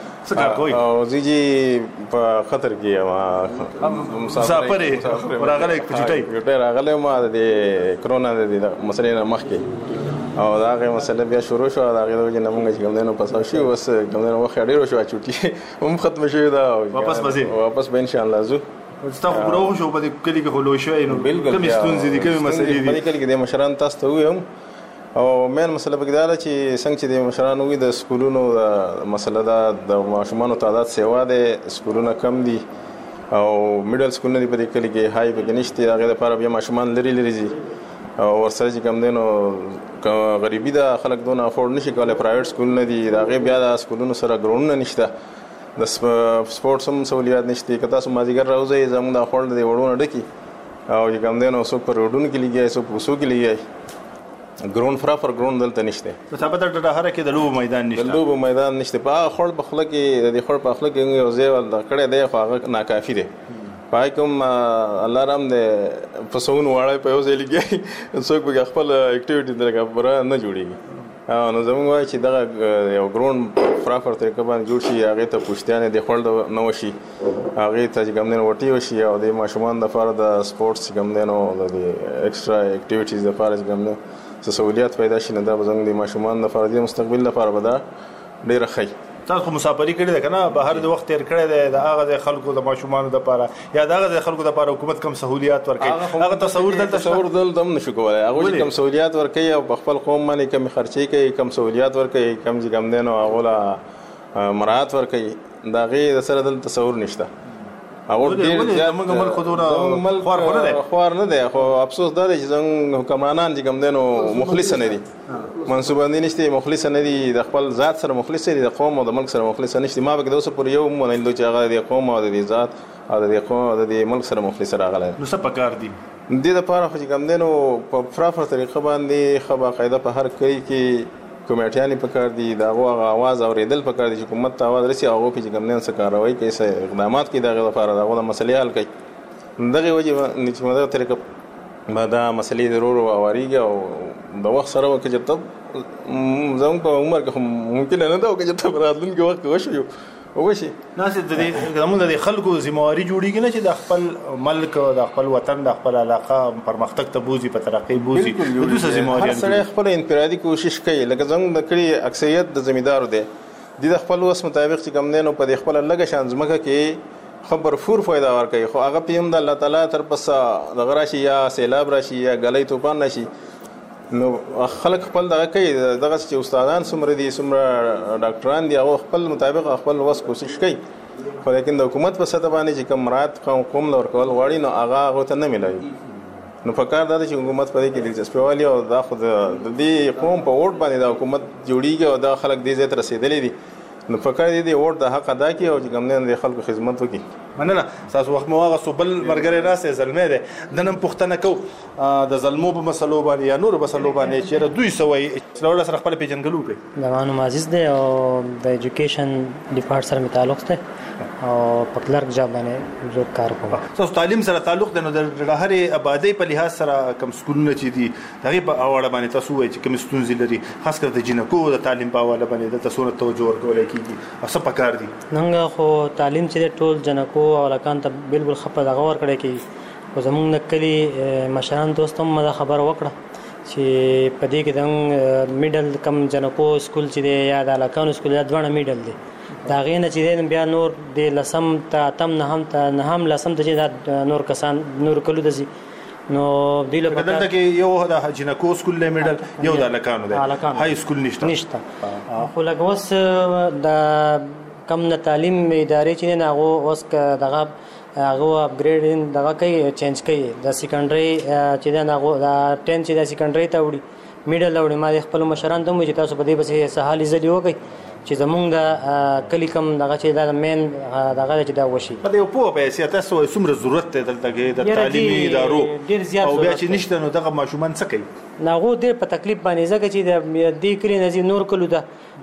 او زیجی په خطر کې مسافر راغله چټي راغله ما د کرونا د مسلې نه مخ کې او دا غي مسله بیا شروع شو دا غي د نمونږ چې کوم دنو پساو شي وس کوم دنو وخت ډیرو شو چټي هم ختم شوی دا واپس به ان شاء الله زو تاسو غوړو شو په کلی کې خلو شوی نو کوم ستونزې دي کوم مسلې دي په کلی کې د مشران تاسو ته ویم او مین مسله بګداله چې څنګه چې د مشرانو وي د سکولونو مسله دا د ماشومانو تعداد سیوا ده سکولونه کم دي او میډل سکولونه په دې کلی کې هاي په نشته هغه لپاره بیا ماشومان لري زی او ورسره چې کم دینو غریبي ده خلک دونه افورد نشي کولای پرایویټ سکولونه دي هغه بیا د سکولونو سره ګراوندونه نشته د سپورتس هم سہولیات نشته کته سم مازیګر راوځي زموږ د افورد دی وړونه ډکی او چې کم دینو سو پر روډونو کې لګي سو پوسو کې لګي ګراوند فرافر ګراوند دلته نشته په ثابت د ډهره کې د لوب میدان نشته د لوب میدان نشته په خړ بخله کې د خړ په خله کې یو ځای ول کړه دی خو هغه ناکافي دی پای کوم الله رحم دې پسون واړی په یو ځای لګي څوک به خپل اکټیویټي درګه پر نه جوړیږي نو زموږ وایي چې دغه یو ګراوند فرافر طریقه باندې جوړ شي هغه ته پښتانه د خړ نه وشي هغه ته چې ګمنه وټي وشي او د ماشومان د لپاره د سپورتس ګمنه او د ایکسترا اکټیویټیز د لپاره ګمنه سہولیات پیدا شي نه دا زموږ د ماشومان د فردي مستقبل لپاره به دا ډیره ښه تاسو مسافری کړی ده کنه بهر د وخت تیر کړی ده د هغه خلکو د ماشومان لپاره یا د هغه خلکو لپاره حکومت کم سہولیات ورکړي هغه تصور دم نشو کولای هغه کم سہولیات ورکړي او خپل قوم باندې کم خرچي کوي کم سہولیات ورکړي کم ځګم دینو هغه مراعات ورکړي دا غي د سره د تصور نشته او ډیر زموږ ملک خودونه خوار نه دی خو افسوس دا دی چې څنګه حکمرانان چې کوم دینو مخلص نه دي منسوباندې نشته مخلص نه دي د خپل ذات سره مخلص دي د قوم او د ملک سره مخلص نشته ما به د اوسه پر یو مونږ چې هغه د قوم او د ذات او د قوم او د ملک سره مخلص راغله نو څه پکار دي د لپاره خو چې کوم دینو په فرافر طریقه باندې خبره قاعده په هر کلی کې کمیټیانی پکار دي دا غوغه आवाज اوریدل پکار دي چې حکومت ته आवाज رسي هغه په ګمنن څخه کاروي کوي څه اقدامات کوي دغه لپاره دا غوډه مسلې حل کوي دغه وجه چې مدار طریقه ما دا مسلې ضرور او اوريږي او د وخت سره وکړي چې زموږ په عمر کې ممکن نه دا وکړي چې راتلونکي وخت وشي وشي ناس د زموږ د خلکو ذمہواری جوړیږي نه چې د خپل ملک او د خپل وطن د خپل علاقه پرمختګ ته بوزي په ترقۍ بوزي د دوی ذمہواری هر سره خپل انفرادي کوشش کوي لکه زموږ د کړي اکثریت د زمیدارو دي د خپل وس مطابق چې کم نه په خپل لګه شان زمکه کې خبر فور فائدہ ورکوي خو هغه پیم د الله تعالی تر پسه د غراشي یا سیلاب راشي یا غلې طوفان نشي نو خلک خپل دغه کوي دغه چې استادان سمره دي سمره ډاکټران دي او خپل مطابق خپل وس کوشش کوي خو لیکن د حکومت په سطح باندې چې کمرات قوم لور کول غواړي نو هغه ته نه ملایي نو فکر دا چې حکومت په دې کې دلچسپي او دا خو د دې قوم په ووټ باندې د حکومت جوړیږي او دا خلک دې ځای ته رسیدلي دي نو فکر دې ووټ د حق ادا کوي او چې ګمنه د خلکو خدمت وکړي مننه تاسو وخت مو هغه سوبل مرګره راسه زلمه ده د نن پښتنه کو د زلمو په مسلو باندې یا نور مسلو باندې چې دوی سوي چې له سره خپل پیژنګلو کوي د مانو عزیز ده او د ایجوکیشن ډپارټمنټ سره تعلق ده او په کلرک جاب باندې زه کار کوم تاسو تعلیم سره تعلق ده نو د هر آبادی په لحاظ سره کم سکولونه چې دي دغه په اواړه باندې تاسو وایي چې کوم ستونزې لري خاص کر د جنکو د تعلیم په اواړه باندې د تاسو نه توجه ورکول کیږي او څه پکار دي نن خو تعلیم چې ټول جنکو او لکان ته بالکل خپه دغه ور کړی کی خو زمونږ نکلي مشران دوستم ما خبر وکړه چې په دې کې د میډل کم جنکو سکول چې دی یا د لکان سکول یا دوه میډل دی دا غینه چې بیا نور د لسم ته تم نه هم لسم ته چې نور کسان نور کلو دزي نو دی له بدل کې یو د جنکو سکول له میډل یو د لکانو دی هاي سکول نشته خو لکه اوس د کم نه تعلیم ادارې چې نه هغه اوس دغه هغه اپګریډینګ دغه کوي چینج کوي د سیکنډري چې نه هغه د 10 چې د سیکنډري ته وړي میډل راوړي. ما د خپل مشران ته چې تاسو په دې پسې سهالي زلي وکړئ چې زمونږ د کلی کم دغه چې دا مین دغه چې دا وشي. په دې په پیسې تاسو څومره ضرورت دی دلته کې د تعلیمي ادارو ډیر زیات او بیا چې نشته نو دغه ماشومان څه کوي؟ ناغو ډیر په تکلیف باندې ځکه چې د دې کلی نزي نور کلو ده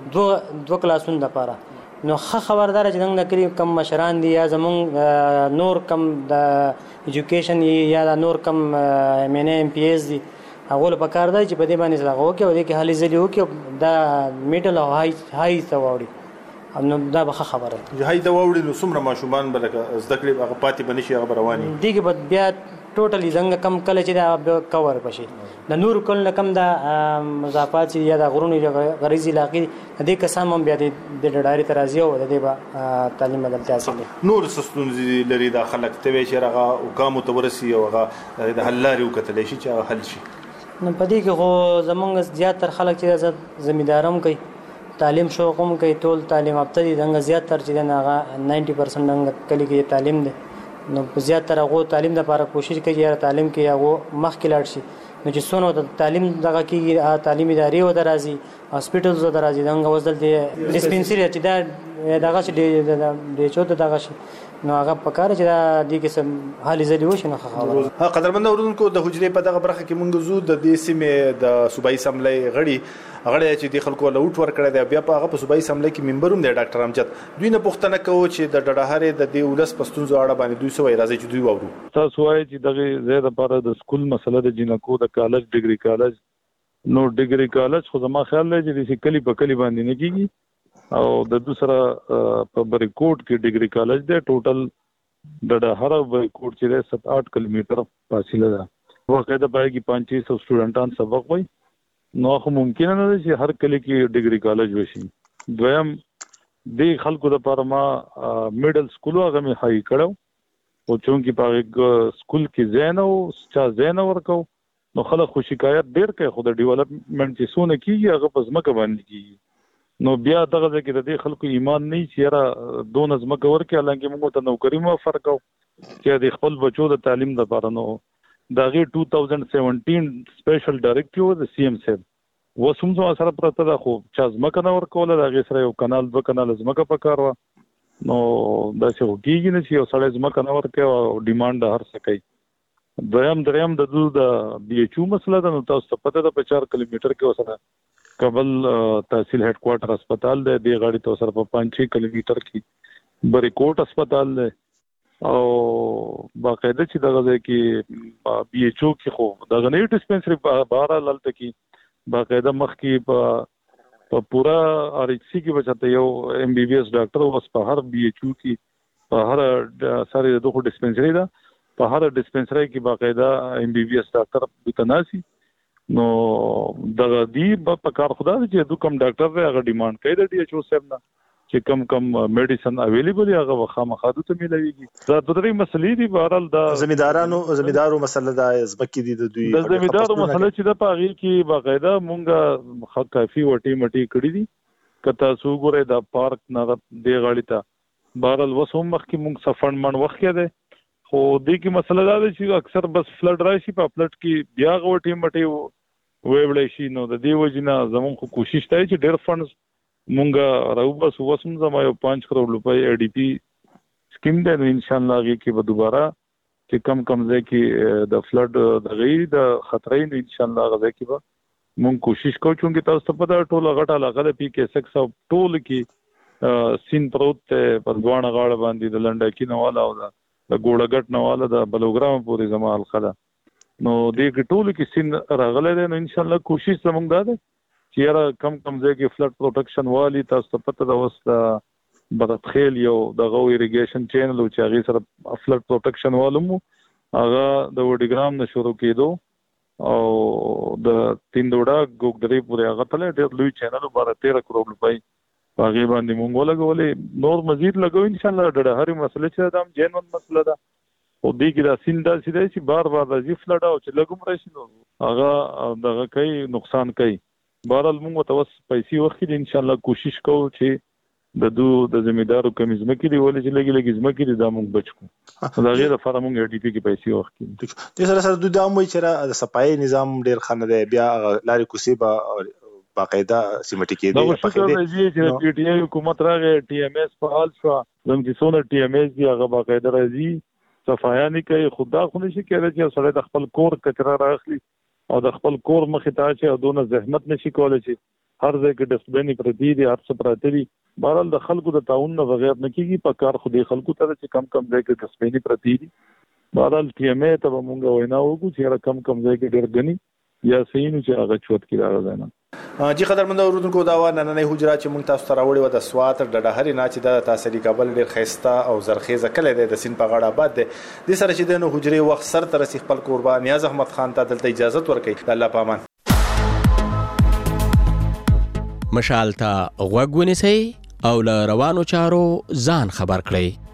دوه کلاسونو لپاره نو خبردار چې څنګه کلی کم مشران دي یا زمونږ نور کم د ایجوکیشن یا د نور کم MNA MPS دي هغه په کار دی چې په دې باندې ځای وکړي او دې کې حالي زلي وکړي دا میډل او هاي ته وړي نو دا به خبره هاي ته وړي نو څومره ماشومان به زده کړي هغه پاتې بنشي هغه رواني دي کې بیا ټوټلی څنګه کم کله چې دا کور پشي د نور کله کم دا مضافات یا د غرونو غریزي علاقې دې کسان هم بیا د ډډاري ترازی او د دې تعلیم بدلتیا حاصل نور سستونزي لري د خلک ته وی چې هغه حکام تورسي او هغه د حل لري او کتل شي چې حل شي. نو پدې کې خو زمونږ زیاتره خلک چې زمیندارم کوي تعلیم شوق هم کوي ټول تعلیم یافته دي دغه زیاتره چې هغه 90% دغه کلی کې تعلیم دي نو زیاتره هغه تعلیم لپاره کوشش کوي چې تعلیم کې هغه مخکې لاړ شي نو چې څونه د تعلیم دغه کې تعلیمي ادارې و درازي هاسپټلز و درازي دغه وزل دي ډیسپنسری چې دا دغه چې د چوت دغه شي نو هغه پکاره چې د دې قسم حالي زلي وشي نو خبره. قدرمن اوردونکو د حجرې په دغه برخه کې مونږ زو د دې سیمې د صوبایي اسمبلی غړي چې د خلکو له اوټ ور کړی دی بیا په هغه په صوبایي اسمبلی کې ممبروم دی ډاکټر امجد دوی نه پوښتنه کوي چې د ډډهارې د دې ولس پښتون زړه باندې دوی سوې راځي چې دوی وورو تاسو وایي چې دغه زیاده لپاره د سکول مسله د جنکو د کالج ډیګري کالج نو ډیګري کالج خو زما خیال دی چې د کلی په کلی باندې نه کیږي او د دوسرا په بریکوټ کې ډیګري کالج دی ټوټل د هر بریکوټ چې 7-8 کیلومتر فاصله ده واقعده پای کې 500 سټوډنټان سبق وای نو خو ممکن نه ده چې هر کلی کې ډیګري کالج وشي. دویم د خلکو لپاره ما میډل سکول هغه می هاي کړو او چونکی په سکول کې زین او چا زین ورکو نو خلک خو شکایت ډیر کوي خو د ډیولپمنٹ چې سونه کیږي هغه په ځمکه باندې کیږي نو بیا دغه ځکه د دې خلکو ایمان نه چې را دون ځمکه ورکه لکه موږ ته نوکری مو فرق او چې د خپل بچو د تعلیم لپاره نو دغه 2017 سپیشل ډایریکټیو د CM صاحب وسوم سره پرته ده خو چې ځمکه نه ورکول دغه سره یو کانال دوه کانال ځمکه پکاروا نو دا څه وکیږي نه چې یو سړی ځمکه نه ورکه او ډیماند هر څه کوي. دریم د BHU مسله ده نو تاسو ته پته ده په 4 کیلومتر کې وسره کابل تحصیل هډ کوارټر هسپتال دی د غاړي تو سره په 5-6 کیلومتر کې بریکوټ هسپتال دی او باقاعده چې دغه کې BHO کې خو دغه نه ډیسپنسری بهر لالته کې باقاعده مخ کې په پورا RHC کې بچته یو MBBS ډاکټر اوس په هر BHO کې په هر سره دغه ډیسپنسری ده په هر ډیسپنسری کې باقاعده MBBS ډاکټر بتناسي نو دغه دی په کار خدا چې دوه کم ډاکټر هغه ډیماند کوي د DHO صاحب نه چې کم میډیسن اویلیبل هغه خامخادو ته ملويږي دا درې مسلې دي بهرال د زمیندارو مسله د ازبکی دي د دوی د زمیندارو مسله چې د پاغي کې باقاعده مونږه کافي وټي مټي کړی دي کته سو ګره د پارک نه دی غاړی ته بهرال وسوم مخ کې مونږ سفند من وخت کې ده خو دې کې مسله دا ده چې اکثر بس فلډ راشي په فلډ کې بیا غوټي مټي ویبلې شي نو د دې وجنه زمون خو کوشش کوي چې ډېر فندز مونږه راوبس وسم زما یو 5 کروڑ روپۍ ADP سکیم ده ان شاء الله کې به دوباره چې کم ځای کې د فلډ د غیر د خطرې ان شاء الله غځي کې به مونږ کوشش کوو چې تاسو ته په ټوله غټه علاقه د PK6 ټول کې سین پروت په دوانه غاړه باندې د لنډه کې نواله او د ګوړګټ نواله د بلوګرام پورې زمال خلا نو دې کې ټول کې سین راغله ده نو ان شاء الله کوشش زموږ ده چې را کم ځای کې فلډ پروټیکشن والی تاسو ته پته ده اوس برتخیل یو د غو ایریګیشن چینل او چې هغه سره فلډ پروټیکشن والمو هغه د وډیګرام نه شروع کېدو او د تیندوړه ګوګدري پورې هغه تل ډېر لوی چینل 12-13 کروڑ روپۍ هغه باندې مونږ ولګولې نور مزید لګو ان شاء الله د هرې مسله چې دام جنون مسله ده او دې کې د سیندا سیده چې بار د فلډ او چې لګوم راشي نو هغه دغه کوي نقصان کوي بهرحال موږ توس پیسې وخت ان شاء الله کوشش کوو چې د زمیدارو کمی ځمکې دی ولې چې لګي ځمکې دی دا موږ بچو دا غیر لپاره موږ ډي پی کې پیسې واخلو. د سره دوی دا موي چې د صفای نظام ډیر خنه دی بیا لاري کوسي باقاعده سیمټی کې دی په کې دی چې پی ټی آی حکومت راغی ټي ام اس فعال شو زموږ څونه ټي ام اس دی هغه باقاعده راځي صفایا نه کوي خدا خو نشي کېدای چې سړی د خپل کور کچرا راخلي او د خپل کور مخې ته چې دونه زحمت نشي کولای چې هر ځای کې ډسټبین پرتی دي هر څه پراته دي بهرحال د خلکو د تعاون نه بغیر نه کیږي په کار خو دې خلکو ته چې کم ځای کې ډسټبین پرتی دي بهرحال ټي ام ای ته مونږ وینا وکړو چې کم ځای کې ډېر غني یا سینو چې هغه چوت کې راغلی نه جی قدرمن اوردونکو دا و نن نه حجرا چې مونږ تاسو ته راوړی و د سوات د ډهري نه چې د تاسری کابل ډیر خيسته او زرخیزه کله د سین په غاړه آباد دي د سره چې د حجري وخت سر تر سي خپل قربان نیاز احمد خان ته دلته اجازه ورکړي الله پامان مشال ته غوږ ونیسئ او له روانو چارو ځان خبر کړئ.